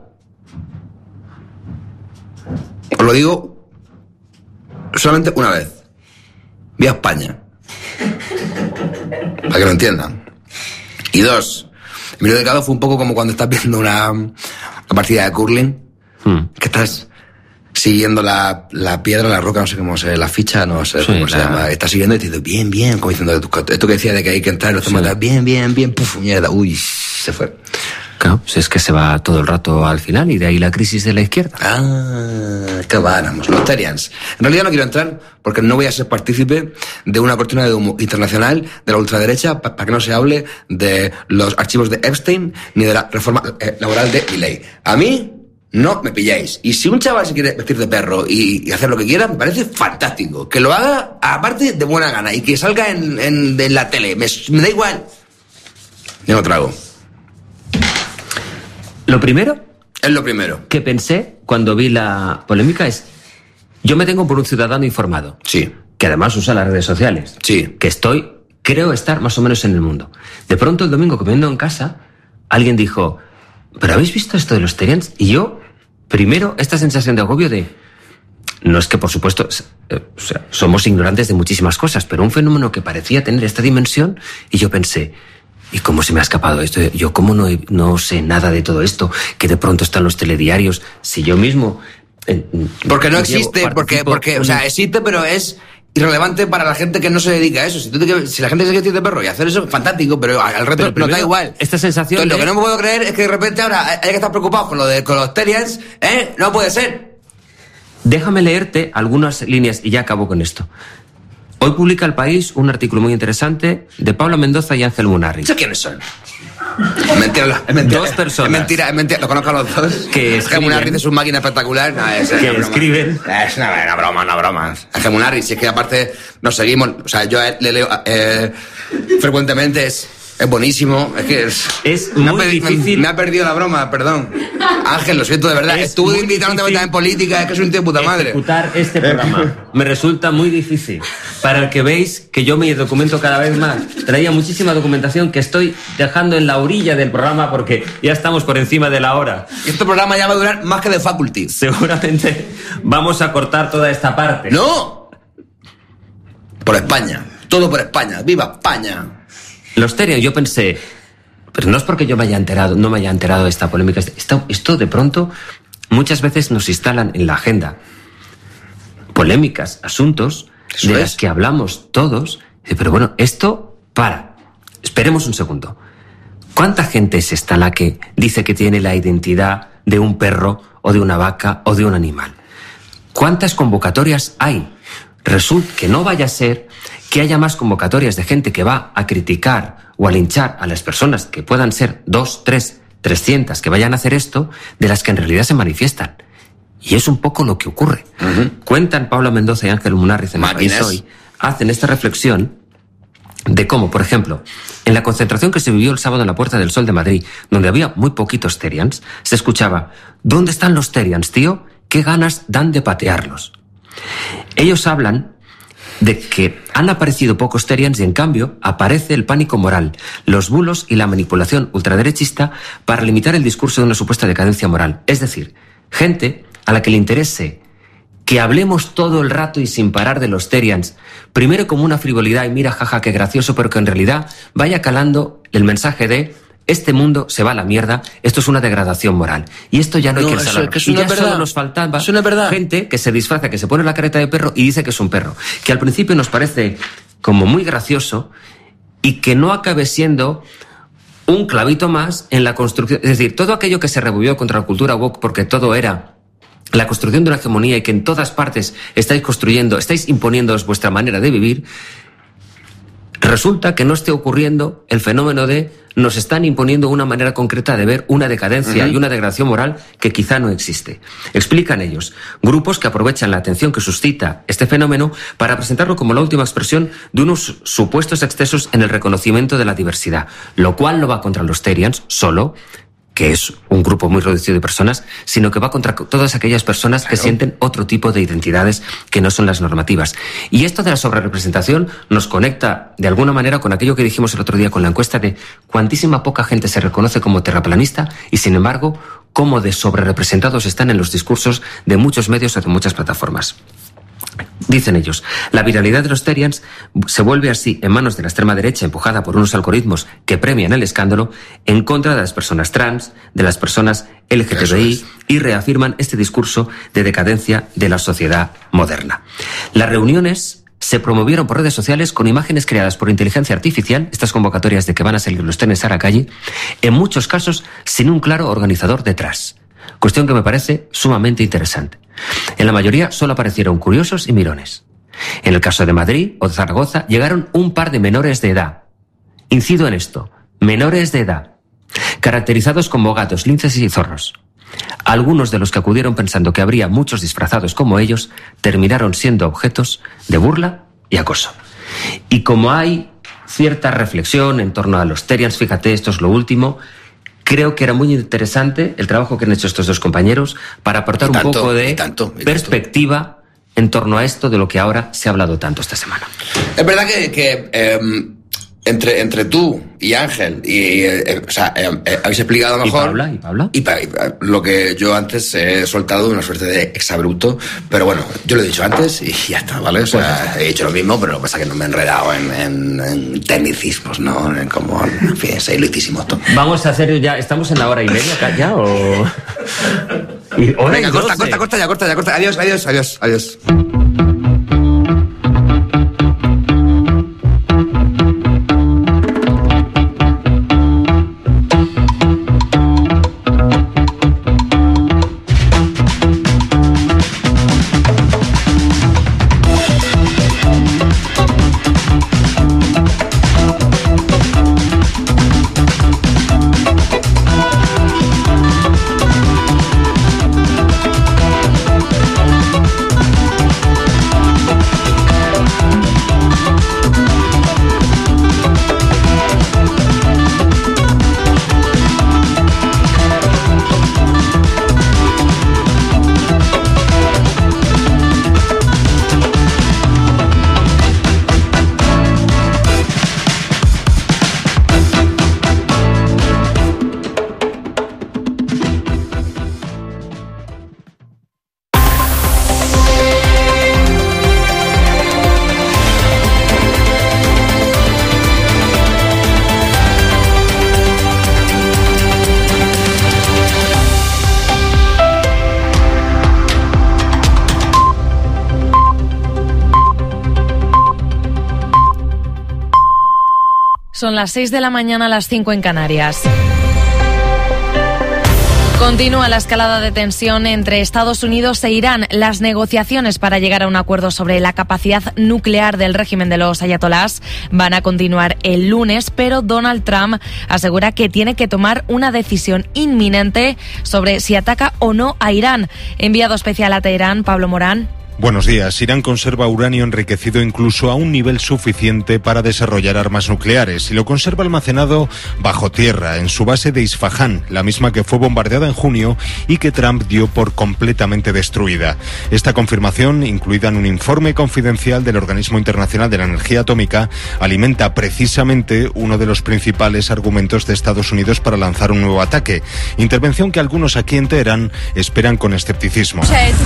Os lo digo solamente una vez. Viva España. para que lo entiendan. Y 2, Emilio Delgado fue un poco como cuando estás viendo una partida de curling, que estás siguiendo la piedra, la roca, no sé cómo se, la ficha, no sé cómo se llama. Estás siguiendo y te dices, bien, como diciendo, esto que decía de que hay que entrar en los tomates, bien, puf, mierda, uy, se fue. Claro, pues es que se va todo el rato al final y de ahí la crisis de la izquierda. Qué vamos, los Terians. En realidad no quiero entrar porque no voy a ser partícipe de una cortina de humo internacional de la ultraderecha para que no se hable de los archivos de Epstein ni de la reforma laboral de Milei. A mí no me pilláis. Y si un chaval se quiere vestir de perro y hacer lo que quiera, me parece fantástico. Que lo haga aparte de buena gana y que salga en la tele. Me da igual. Yo no trago. Lo primero... Es lo primero. Que pensé cuando vi la polémica es... Yo me tengo por un ciudadano informado. Sí. Que además usa las redes sociales. Sí. Que creo estar más o menos en el mundo. De pronto el domingo comiendo en casa, alguien dijo... ¿Pero habéis visto esto de los Terians? Y yo, primero, esta sensación de agobio de... No es que, por supuesto, somos ignorantes de muchísimas cosas, pero un fenómeno que parecía tener esta dimensión, y yo pensé... ¿Y cómo se me ha escapado esto? Yo, ¿cómo no sé nada de todo esto? Que de pronto están los telediarios. Si yo mismo... porque no existe, porque o sea, existe, pero es irrelevante para la gente que no se dedica a eso. Si la gente se quiere vestir de perro y hacer eso, fantástico, pero al resto no da igual. Esta sensación... Entonces, lo que no me puedo creer es que de repente ahora hay que estar preocupados con los Terians, No puede ser. Déjame leerte algunas líneas y ya acabo con esto. Hoy publica El País un artículo muy interesante de Paula Mendoza y Ángel Munarriz. ¿Eso quiénes son? Es mentira. Dos personas. Es mentira. Lo conozco a los dos. Que Ángel Munarriz es una máquina espectacular. No, que escriben. Es una broma. Ángel Munarriz, si es que aparte nos seguimos. O sea, yo le leo frecuentemente, es buenísimo. Es que es muy difícil. Me ha perdido la broma, perdón. Ángel, lo siento de verdad. Estuve invitándote a meter en política, es que soy un tío de puta madre. Ejecutar este programa me resulta muy difícil. Para el que veis que yo me documento cada vez más. Traía muchísima documentación que estoy dejando en la orilla del programa porque ya estamos por encima de la hora. Este programa ya va a durar más que The Faculty. Seguramente vamos a cortar toda esta parte. ¡No! Por España. Todo por España. ¡Viva España! Los Terians, yo pensé, pero no es porque yo no me haya enterado de esta polémica. Esto de pronto muchas veces nos instalan en la agenda polémicas, asuntos de las que hablamos todos. Pero bueno, esperemos un segundo. ¿Cuánta gente es esta la que dice que tiene la identidad de un perro o de una vaca o de un animal? ¿Cuántas convocatorias hay? Resulta que no vaya a ser que haya más convocatorias de gente que va a criticar o a linchar a las personas que puedan ser 2, 3, 300 que vayan a hacer esto, de las que en realidad se manifiestan. Y es un poco lo que ocurre. Cuentan Paula Mendoza y Ángel Munarriz en El País hoy, hacen esta reflexión de cómo, por ejemplo, en la concentración que se vivió el sábado en la Puerta del Sol de Madrid, donde había muy poquitos Terians, se escuchaba: ¿dónde están los Terians, tío? ¿Qué ganas dan de patearlos? Ellos hablan de que han aparecido pocos Terians y en cambio aparece el pánico moral, los bulos y la manipulación ultraderechista para limitar el discurso de una supuesta decadencia moral. Es decir, gente a la que le interese que hablemos todo el rato y sin parar de los Terians, primero como una frivolidad y mira, jaja, qué gracioso, pero que en realidad vaya calando el mensaje de: este mundo se va a la mierda, esto es una degradación moral. Y esto ya no hay que instalarlo. Y ya solo nos faltaba gente que se disfraza, que se pone la careta de perro y dice que es un perro. Que al principio nos parece como muy gracioso y que no acabe siendo un clavito más en la construcción. Es decir, todo aquello que se revolvió contra la cultura woke porque todo era la construcción de una hegemonía y que en todas partes estáis imponiéndoos vuestra manera de vivir, resulta que no esté ocurriendo el fenómeno de nos están imponiendo una manera concreta de ver una decadencia y una degradación moral que quizá no existe. Explican ellos, grupos que aprovechan la atención que suscita este fenómeno para presentarlo como la última expresión de unos supuestos excesos en el reconocimiento de la diversidad, lo cual no va contra los Terians solo, que es un grupo muy reducido de personas, sino que va contra todas aquellas personas que sienten otro tipo de identidades que no son las normativas. Y esto de la sobrerepresentación nos conecta de alguna manera con aquello que dijimos el otro día con la encuesta de cuantísima poca gente se reconoce como terraplanista y, sin embargo, cómo de sobrerepresentados están en los discursos de muchos medios o de muchas plataformas. Dicen ellos, la viralidad de los Terians se vuelve así en manos de la extrema derecha empujada por unos algoritmos que premian el escándalo en contra de las personas trans, de las personas LGTBI y reafirman este discurso de decadencia de la sociedad moderna. Las reuniones se promovieron por redes sociales con imágenes creadas por inteligencia artificial, estas convocatorias de que van a salir los trenes a la calle, en muchos casos sin un claro organizador detrás. Cuestión que me parece sumamente interesante. En la mayoría solo aparecieron curiosos y mirones. En el caso de Madrid o de Zaragoza llegaron un par de menores de edad. Incido en esto, menores de edad, caracterizados como gatos, linces y zorros. Algunos de los que acudieron pensando que habría muchos disfrazados como ellos terminaron siendo objetos de burla y acoso. Y como hay cierta reflexión en torno a los Terians, fíjate, esto es lo último, creo que era muy interesante el trabajo que han hecho estos dos compañeros para aportar un poco de perspectiva en torno a esto de lo que ahora se ha hablado tanto esta semana. Es verdad que entre tú y Ángel habéis explicado mejor. ¿Y Paula? Y lo que yo antes he soltado una suerte de exabrupto, pero bueno, yo lo he dicho antes y ya está, ¿vale? O sea, he dicho lo mismo, pero lo que pasa es que no me he enredado en tecnicismos, ¿no? En fin, es ilutísimo todo. Vamos a hacer ya, ¿estamos en la hora y media acá ya o...? Venga, corta ya. Adiós. Son las 6 de la mañana, las 5 en Canarias. Continúa la escalada de tensión entre Estados Unidos e Irán. Las negociaciones para llegar a un acuerdo sobre la capacidad nuclear del régimen de los ayatolás van a continuar el lunes, pero Donald Trump asegura que tiene que tomar una decisión inminente sobre si ataca o no a Irán. Enviado especial a Teherán, Pablo Morán. Buenos días. Irán conserva uranio enriquecido incluso a un nivel suficiente para desarrollar armas nucleares y lo conserva almacenado bajo tierra en su base de Isfahán, la misma que fue bombardeada en junio y que Trump dio por completamente destruida. Esta confirmación, incluida en un informe confidencial del Organismo Internacional de la Energía Atómica, alimenta precisamente uno de los principales argumentos de Estados Unidos para lanzar un nuevo ataque, intervención que algunos aquí en Teherán esperan con escepticismo.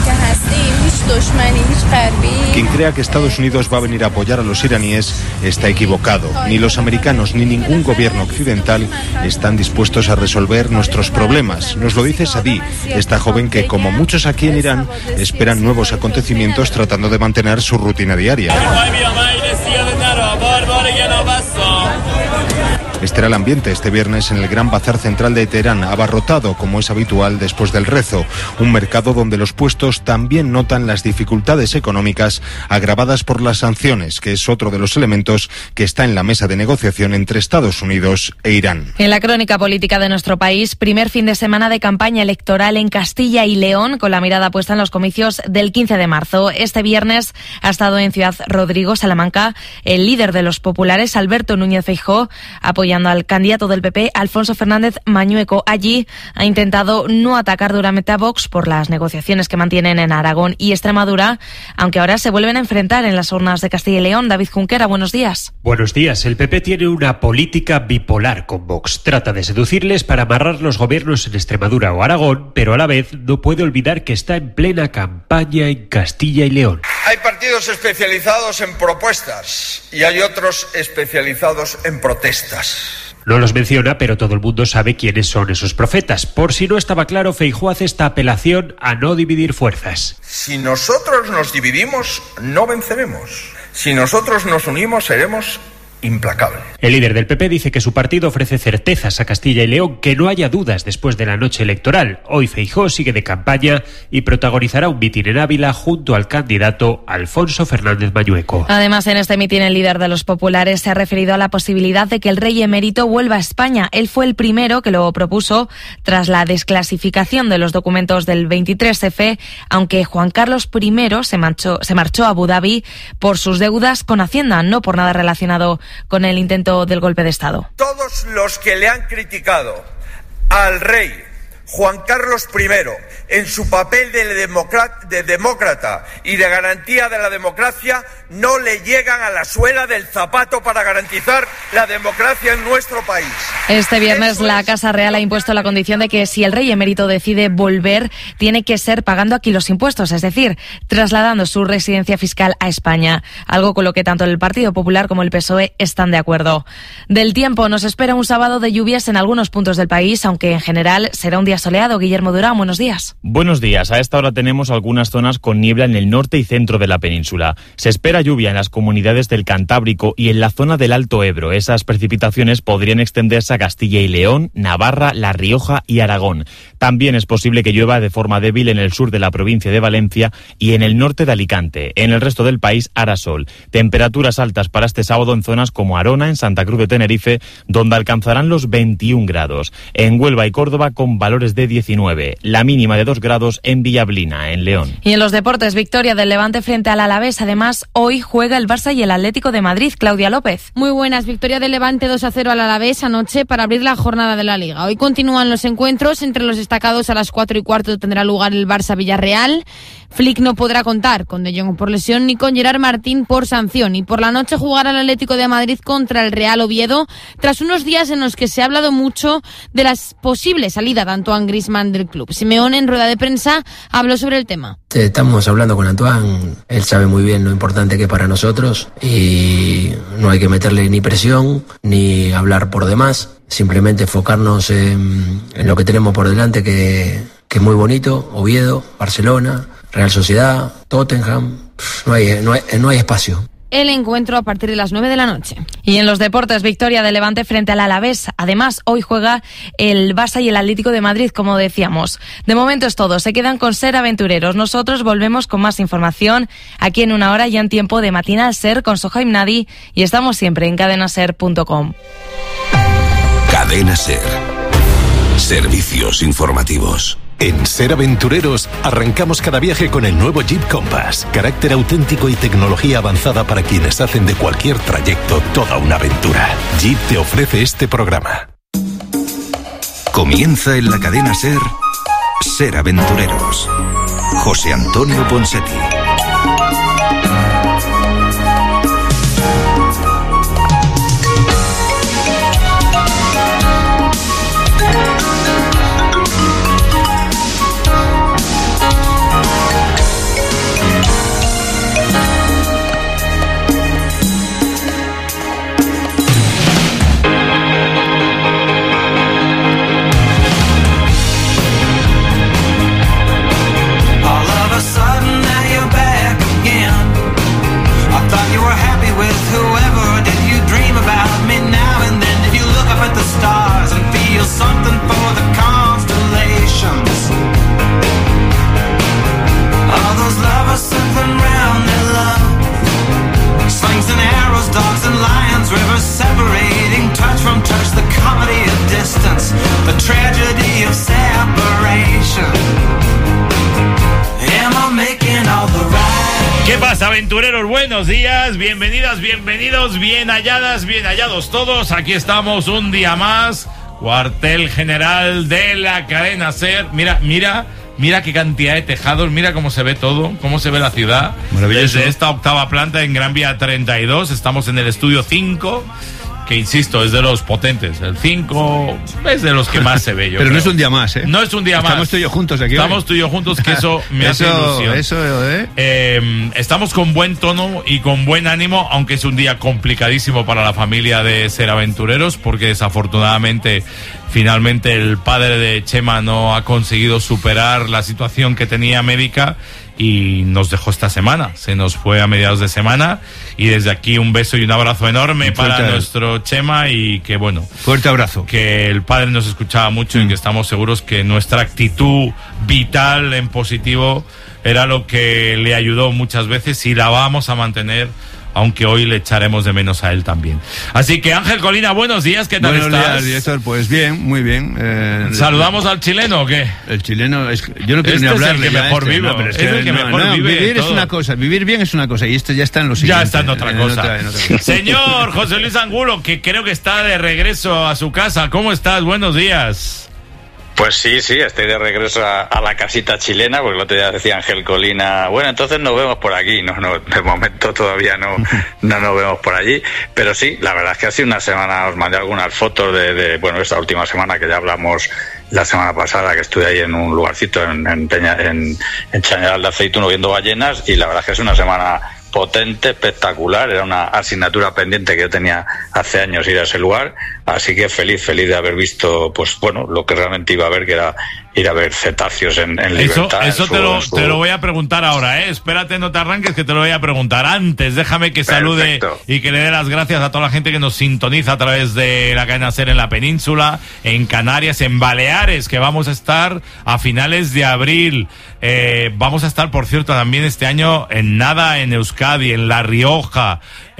Quien crea que Estados Unidos va a venir a apoyar a los iraníes está equivocado. Ni los americanos ni ningún gobierno occidental están dispuestos a resolver nuestros problemas. Nos lo dice Sadie, esta joven que, como muchos aquí en Irán, esperan nuevos acontecimientos tratando de mantener su rutina diaria. Este era el ambiente este viernes en el Gran Bazar Central de Teherán, abarrotado como es habitual después del rezo. Un mercado donde los puestos también notan las dificultades económicas agravadas por las sanciones, que es otro de los elementos que está en la mesa de negociación entre Estados Unidos e Irán. En la crónica política de nuestro país, primer fin de semana de campaña electoral en Castilla y León, con la mirada puesta en los comicios del 15 de marzo. Este viernes ha estado en Ciudad Rodrigo, Salamanca, el líder de los populares, Alberto Núñez Feijóo, apoyando al candidato del PP, Alfonso Fernández Mañueco. Allí ha intentado no atacar duramente a Vox por las negociaciones que mantienen en Aragón y Extremadura, aunque ahora se vuelven a enfrentar en las urnas de Castilla y León. David Junquera, buenos días. Buenos días. El PP tiene una política bipolar con Vox. Trata de seducirles para amarrar los gobiernos en Extremadura o Aragón, pero a la vez no puede olvidar que está en plena campaña en Castilla y León. Hay partidos especializados en propuestas y hay otros especializados en protestas. No los menciona, pero todo el mundo sabe quiénes son esos profetas. Por si no estaba claro, Feijóo hace esta apelación a no dividir fuerzas. Si nosotros nos dividimos, no venceremos. Si nosotros nos unimos, seremos implacable. El líder del PP dice que su partido ofrece certezas a Castilla y León, que no haya dudas después de la noche electoral. Hoy Feijóo sigue de campaña y protagonizará un mitin en Ávila junto al candidato Alfonso Fernández Mañueco. Además, en este mitin el líder de los populares se ha referido a la posibilidad de que el rey emérito vuelva a España. Él fue el primero que lo propuso tras la desclasificación de los documentos del 23F, aunque Juan Carlos I se marchó a Abu Dhabi por sus deudas con Hacienda, no por nada relacionado con el intento del golpe de Estado. Todos los que le han criticado al rey Juan Carlos I en su papel de demócrata y de garantía de la democracia no le llegan a la suela del zapato para garantizar la democracia en nuestro país. Este viernes la Casa Real ha impuesto la condición de que si el rey emérito decide volver, tiene que ser pagando aquí los impuestos, es decir, trasladando su residencia fiscal a España, algo con lo que tanto el Partido Popular como el PSOE están de acuerdo. Del tiempo, nos espera un sábado de lluvias en algunos puntos del país, aunque en general será un día soleado. Guillermo Durán, buenos días. Buenos días. A esta hora tenemos algunas zonas con niebla en el norte y centro de la península. Se espera lluvia en las comunidades del Cantábrico y en la zona del Alto Ebro. Esas precipitaciones podrían extenderse a Castilla y León, Navarra, La Rioja y Aragón. También es posible que llueva de forma débil en el sur de la provincia de Valencia y en el norte de Alicante. En el resto del país hará sol. Temperaturas altas para este sábado en zonas como Arona, en Santa Cruz de Tenerife, donde alcanzarán los 21 grados. En Huelva y Córdoba con valores de 19. La mínima de 2 grados en Villablina, en León. Y en los deportes, victoria del Levante frente al Alavés. Además, hoy juega el Barça y el Atlético de Madrid. Claudia López. Muy buenas. Victoria del Levante 2-0 al Alavés anoche para abrir la jornada de la Liga. Hoy continúan los encuentros. Entre los destacados, a las 4:15 tendrá lugar el Barça-Villarreal. Flick no podrá contar con De Jong por lesión ni con Gerard Martín por sanción. Y por la noche jugará el Atlético de Madrid contra el Real Oviedo, tras unos días en los que se ha hablado mucho de la posible salida de Antoine Griezmann del club. Simeone, en rueda de prensa, habló sobre el tema. Estamos hablando con Antoine, él sabe muy bien lo importante que es para nosotros y no hay que meterle ni presión ni hablar por demás, simplemente enfocarnos en lo que tenemos por delante, que es muy bonito: Oviedo, Barcelona, Real Sociedad, Tottenham, no hay espacio. El encuentro a partir de las 9 de la noche. Y en los deportes, victoria de Levante frente al Alavés. Además, hoy juega el Barça y el Atlético de Madrid, como decíamos. De momento es todo. Se quedan con Ser Aventureros. Nosotros volvemos con más información aquí en una hora, ya en tiempo de Matinal Ser con Sohaib Nadi, y estamos siempre en cadenaser.com. Cadena Ser. Servicios informativos. En Ser Aventureros arrancamos cada viaje con el nuevo Jeep Compass. Carácter auténtico y tecnología avanzada para quienes hacen de cualquier trayecto toda una aventura. Jeep te ofrece este programa. Comienza en la cadena Ser, Ser Aventureros. José Antonio Ponseti. ¿Qué pasa, aventureros? Buenos días, bienvenidas, bienvenidos, bien halladas, bien hallados todos. Aquí estamos un día más, cuartel general de la cadena Ser. Mira qué cantidad de tejados, mira cómo se ve todo, cómo se ve la ciudad. Maravilloso. Desde esta octava planta en Gran Vía 32, estamos en el estudio 5 que insisto, es de los potentes. El 5 es de los que más se ve, yo Pero creo. no es un día más, ¿eh? No es un día más. Estamos tú y yo juntos aquí. Estamos tú y yo juntos, que eso me hace ilusión. Estamos con buen tono y con buen ánimo, aunque es un día complicadísimo para la familia de Ser Aventureros, porque desafortunadamente finalmente el padre de Chema no ha conseguido superar la situación que tenía médica y nos dejó esta semana. Se nos fue a mediados de semana, y desde aquí un beso y un abrazo enorme para nuestro Chema, y que bueno, fuerte abrazo, que el padre nos escuchaba mucho y que estamos seguros que nuestra actitud vital en positivo era lo que le ayudó muchas veces, y la vamos a mantener, aunque hoy le echaremos de menos a él también. Así que Ángel Colina, buenos días, ¿qué tal estás? Buenos días, director, pues bien, muy bien. ¿Saludamos al chileno o qué? El chileno, yo no quiero ni hablar. Es el que mejor vive. No, es el que mejor vive. Vivir es una cosa, vivir bien es una cosa, y esto ya está en lo siguiente. Ya está en otra cosa. Señor José Luis Angulo, que creo que está de regreso a su casa. ¿Cómo estás? Buenos días. Pues sí, estoy de regreso a la casita chilena, porque el otro día decía Ángel Colina, bueno, entonces nos vemos por aquí. No, de momento todavía no nos vemos por allí, pero sí, la verdad es que ha sido una semana. Os mandé algunas fotos de esta última semana, que ya hablamos la semana pasada, que estuve ahí en un lugarcito en Chañaral de Aceituno viendo ballenas, y la verdad es que es una semana potente, espectacular. Era una asignatura pendiente que yo tenía hace años, ir a ese lugar, así que feliz de haber visto, pues bueno, lo que realmente iba a ver, que era ir a ver cetáceos en libertad. Eso te lo voy a preguntar ahora, Espérate, no te arranques, que te lo voy a preguntar. Antes, déjame que salude y que le dé las gracias a toda la gente que nos sintoniza a través de la cadena SER en la península, en Canarias, en Baleares, que vamos a estar a finales de abril. Vamos a estar, por cierto, también este año en Euskadi, en La Rioja.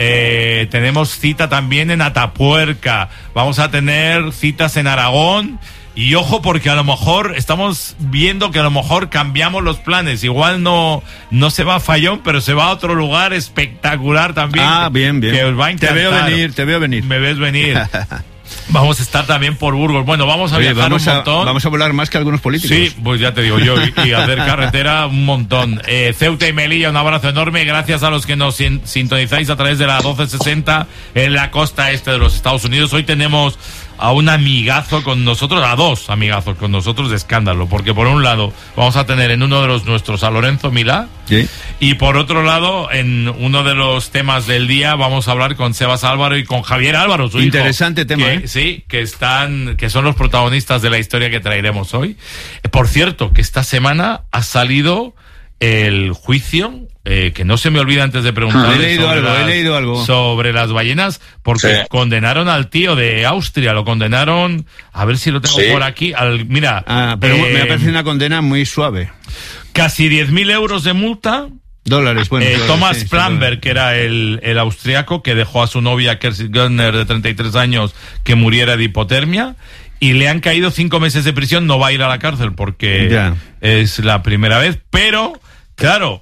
Tenemos cita también en Atapuerca. Vamos a tener citas en Aragón. Y ojo, porque a lo mejor estamos viendo que a lo mejor cambiamos los planes. Igual no se va a Fayón, pero se va a otro lugar espectacular también. Bien. Que os va a encantar. Te veo venir. Me ves venir. Vamos a estar también por Burgos. Bueno, vamos a viajar un montón. Vamos a volar más que algunos políticos. Sí, pues ya te digo yo. Y hacer carretera un montón. Ceuta y Melilla, un abrazo enorme. Gracias a los que nos sintonizáis a través de la 1260 en la costa este de los Estados Unidos. Hoy tenemos a un amigazo con nosotros, a dos amigazos con nosotros de escándalo, porque por un lado vamos a tener en uno de los nuestros a Lorenzo Milá, ¿sí? Y por otro lado, en uno de los temas del día vamos a hablar con Sebas Álvaro y con Javier Álvaro, su interesante hijo, tema, sí, que son los protagonistas de la historia que traeremos hoy. Por cierto, que esta semana ha salido el juicio, que no se me olvida antes de preguntar. He leído algo sobre las ballenas, porque condenaron al tío de Austria, lo condenaron, a ver si lo tengo por aquí, pero me ha parecido una condena muy suave. Casi 10.000 euros de multa. Dólares, bueno. Thomas Plamberg, que era el austriaco que dejó a su novia Kerstin Göttner, de 33 años, que muriera de hipotermia. Y le han caído 5 meses de prisión. No va a ir a la cárcel porque es la primera vez. Pero, claro,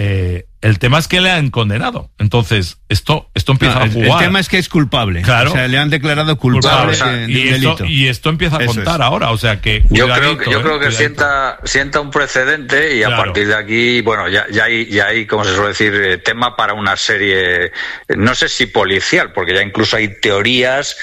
el tema es que le han condenado. Entonces, esto empieza a jugar. El tema es que es culpable. Claro. O sea, le han declarado culpable de un delito. Y esto empieza a contar ahora. O sea que. Yo creo que sienta un precedente, y a partir de aquí, bueno, ya hay, como se suele decir, tema para una serie, no sé si policial, porque ya incluso hay teorías.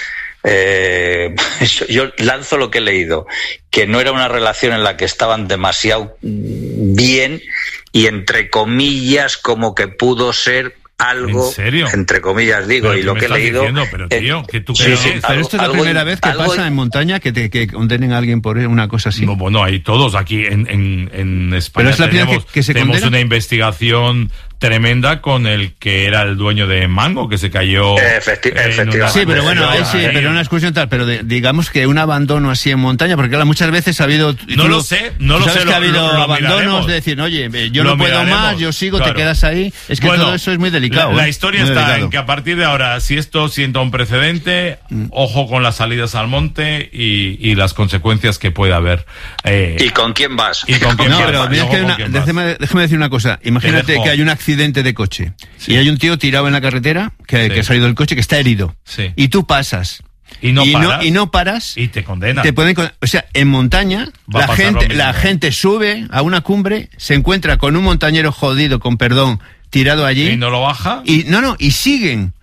Yo lanzo lo que he leído, que no era una relación en la que estaban demasiado bien, y entre comillas como que pudo ser algo, ¿en serio? Entre comillas digo, pero y lo que he leído diciendo, pero tío, ¿qué tú crees? Pero esto es la primera vez que pasa en montaña, que condenen a alguien por una cosa así. No, bueno, hay todos aquí en España. Pero es la primera vez que se tenemos condena. Una investigación tremenda con el que era el dueño de Mango, que se cayó. Efectivamente. Sí, pero bueno, pero una excursión tal, pero digamos que un abandono así en montaña, porque claro, muchas veces ha habido. No lo sé. Ha habido abandonos de decir, oye, yo no puedo más, yo sigo, te quedas ahí. Es que todo eso es muy delicado. La historia está en que a partir de ahora, si esto sienta un precedente, ojo con las salidas al monte y las consecuencias que puede haber. ¿Y con quién vas? Pero déjame decir una cosa. Imagínate que hay un accidente de coche y hay un tío tirado en la carretera que ha salido del coche, que está herido, y tú pasas y no paras y te condenan. O sea, en montaña la gente sube a una cumbre, se encuentra con un montañero jodido, con perdón, tirado allí, y no lo baja, y siguen.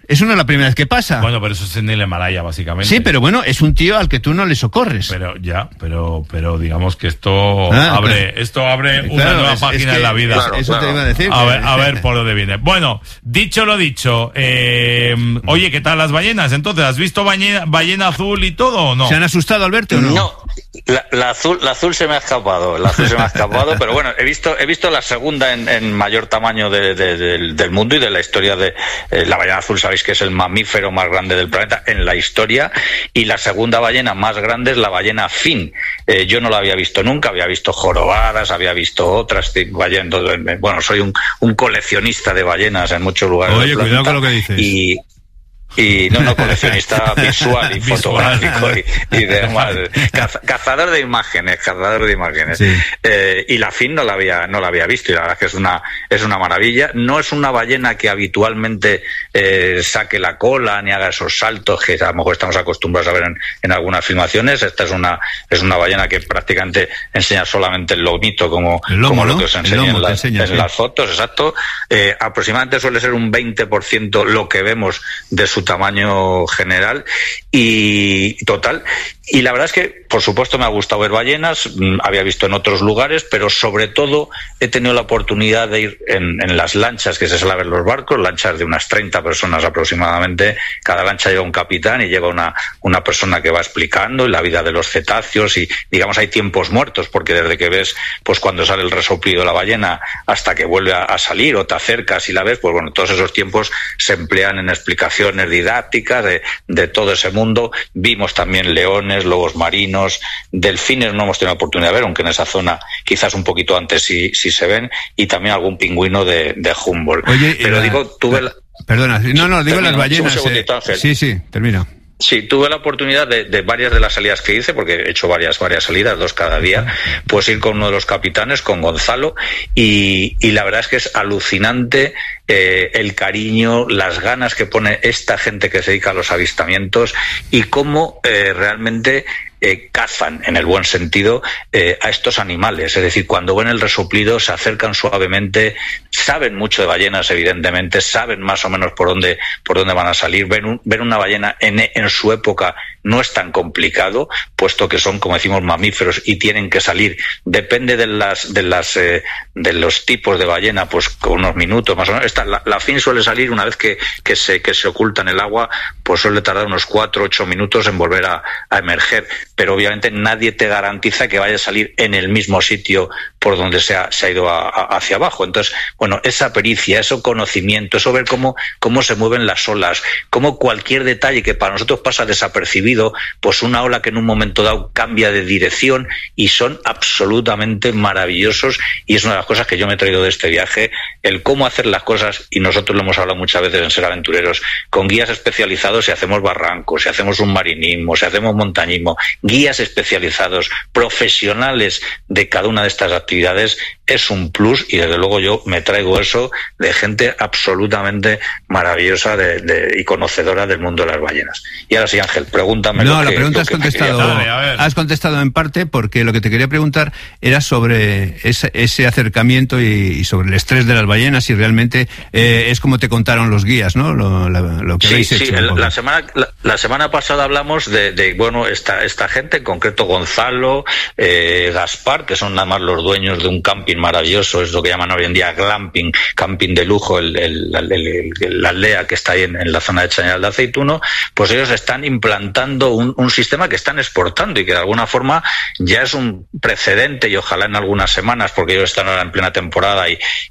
Eso no es la primera vez que pasa. Bueno, pero eso es en el Himalaya, básicamente. Sí, pero bueno, es un tío al que tú no le socorres. Pero digamos que esto abre una nueva página en la vida. Claro, eso te iba a decir. A ver por dónde viene. Bueno, dicho lo dicho, oye, ¿qué tal las ballenas? Entonces, ¿has visto ballena azul y todo o no? ¿Se han asustado al verte o no? No. La azul se me ha escapado, pero bueno, he visto la segunda en mayor tamaño del mundo y de la historia de la ballena azul. Sabéis que es el mamífero más grande del planeta en la historia, y la segunda ballena más grande es la ballena fin. Yo no la había visto nunca, había visto jorobadas, había visto otras ballenas. Bueno, soy un coleccionista de ballenas en muchos lugares. Oye, cuidado con lo que dices. Y no visual y fotográfico y demás. Cazador de imágenes. Sí. Y la fin no la había visto, y la verdad es que es una maravilla. No es una ballena que habitualmente saque la cola ni haga esos saltos que a lo mejor estamos acostumbrados a ver en algunas filmaciones. Esta es una ballena que prácticamente enseña solamente el lomito, como lo que os enseña en las fotos, exacto. Aproximadamente suele ser un 20% lo que vemos de su tamaño general y total. Y la verdad es que, por supuesto, me ha gustado ver ballenas, había visto en otros lugares, pero sobre todo he tenido la oportunidad de ir en las lanchas que se suelen ver los barcos, lanchas de unas 30 personas aproximadamente. Cada lancha lleva un capitán y lleva una persona que va explicando la vida de los cetáceos, y digamos hay tiempos muertos, porque desde que ves pues cuando sale el resoplido de la ballena hasta que vuelve a salir o te acercas y la ves, pues bueno, todos esos tiempos se emplean en explicaciones didácticas de todo ese mundo. Vimos también leones, lobos marinos, delfines no hemos tenido oportunidad de ver, aunque en esa zona quizás un poquito antes sí se ven, y también algún pingüino de Humboldt. Oye, pero Perdona, digo las ballenas. Sí, termina. Sí, tuve la oportunidad de varias de las salidas que hice, porque he hecho varias salidas, 2 cada día, pues ir con uno de los capitanes, con Gonzalo, y la verdad es que es alucinante el cariño, las ganas que pone esta gente que se dedica a los avistamientos, y cómo realmente cazan, en el buen sentido, a estos animales. Es decir, cuando ven el resoplido se acercan suavemente, saben mucho de ballenas, evidentemente, saben más o menos por dónde van a salir. Ver una ballena en su época no es tan complicado, puesto que son, como decimos, mamíferos y tienen que salir. Depende de los tipos de ballena, pues con unos minutos más o menos. La fin suele salir una vez que se oculta en el agua, pues suele tardar unos 4-8 minutos en volver a emerger. Pero obviamente nadie te garantiza que vaya a salir en el mismo sitio por donde se ha ido hacia abajo. Entonces, bueno, esa pericia, ese conocimiento, eso ver cómo se mueven las olas, cómo cualquier detalle que para nosotros pasa desapercibido, pues una ola que en un momento dado cambia de dirección, y son absolutamente maravillosos. Y es una de las cosas que yo me he traído de este viaje, el cómo hacer las cosas, y nosotros lo hemos hablado muchas veces en Ser Aventureros, con guías especializados, si hacemos barrancos, si hacemos submarinismo, si hacemos montañismo, guías especializados, profesionales de cada una de estas actividades, es un plus. Y desde luego yo me traigo eso de gente absolutamente maravillosa y conocedora del mundo de las ballenas. Y ahora sí, Ángel, pregúntame. No, la pregunta has contestado en parte, porque lo que te quería preguntar era sobre ese acercamiento y sobre el estrés de las ballenas, y realmente es como te contaron los guías, ¿no? Lo que habéis hecho. Sí, la semana pasada hablamos de bueno, esta gente, en concreto Gonzalo, Gaspar, que son nada más los dueños de un camping maravilloso, es lo que llaman hoy en día glamping, camping de lujo, la aldea que está ahí en la zona de Chañar de Aceituno. Pues ellos están implantando un sistema que están exportando, y que de alguna forma ya es un precedente, y ojalá en algunas semanas, porque ellos están ahora en plena temporada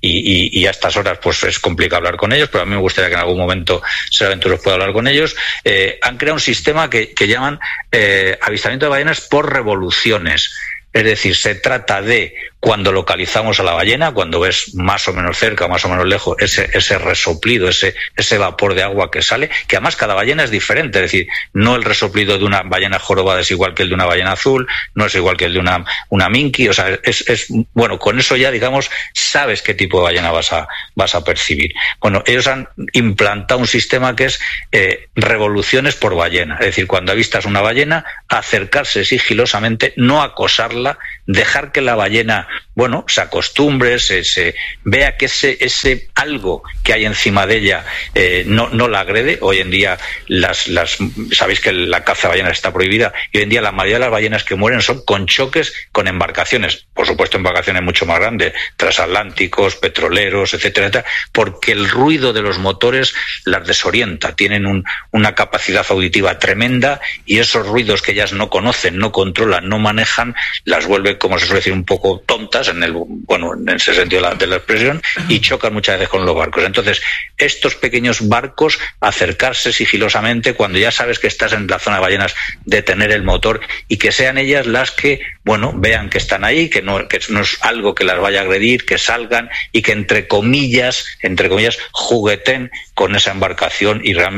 y a estas horas pues es complicado hablar con ellos, pero a mí me gustaría que en algún momento Ser Aventureros pueda hablar con ellos. Han creado un sistema que llaman avistamiento de ballenas por revoluciones. Es decir, se trata de, cuando localizamos a la ballena, cuando ves más o menos cerca, más o menos lejos, ese resoplido, ese vapor de agua que sale, que además cada ballena es diferente. Es decir, no el resoplido de una ballena jorobada es igual que el de una ballena azul, no es igual que el de una minke. O sea, bueno, con eso ya, digamos, sabes qué tipo de ballena vas a percibir. Bueno, ellos han implantado un sistema que es revoluciones por ballena. Es decir, cuando avistas una ballena, acercarse sigilosamente, no acosarla, dejar que la ballena, bueno, se acostumbre, se vea que ese algo que hay encima de ella no la agrede. Hoy en día sabéis que la caza de ballenas está prohibida, y hoy en día la mayoría de las ballenas que mueren son con choques con embarcaciones, por supuesto embarcaciones mucho más grandes, transatlánticos, petroleros, etcétera, etcétera, porque el ruido de los motores las desorienta, tienen una capacidad auditiva tremenda, y esos ruidos que ellas no conocen, no controlan, no manejan, las vuelve, como se suele decir, un poco tontas en ese sentido de la expresión, y chocan muchas veces con los barcos. Entonces, estos pequeños barcos, acercarse sigilosamente cuando ya sabes que estás en la zona de ballenas, detener el motor, y que sean ellas las que, bueno, vean que están ahí, que no es algo que las vaya a agredir, que salgan y que entre comillas jugueten con esa embarcación y realmente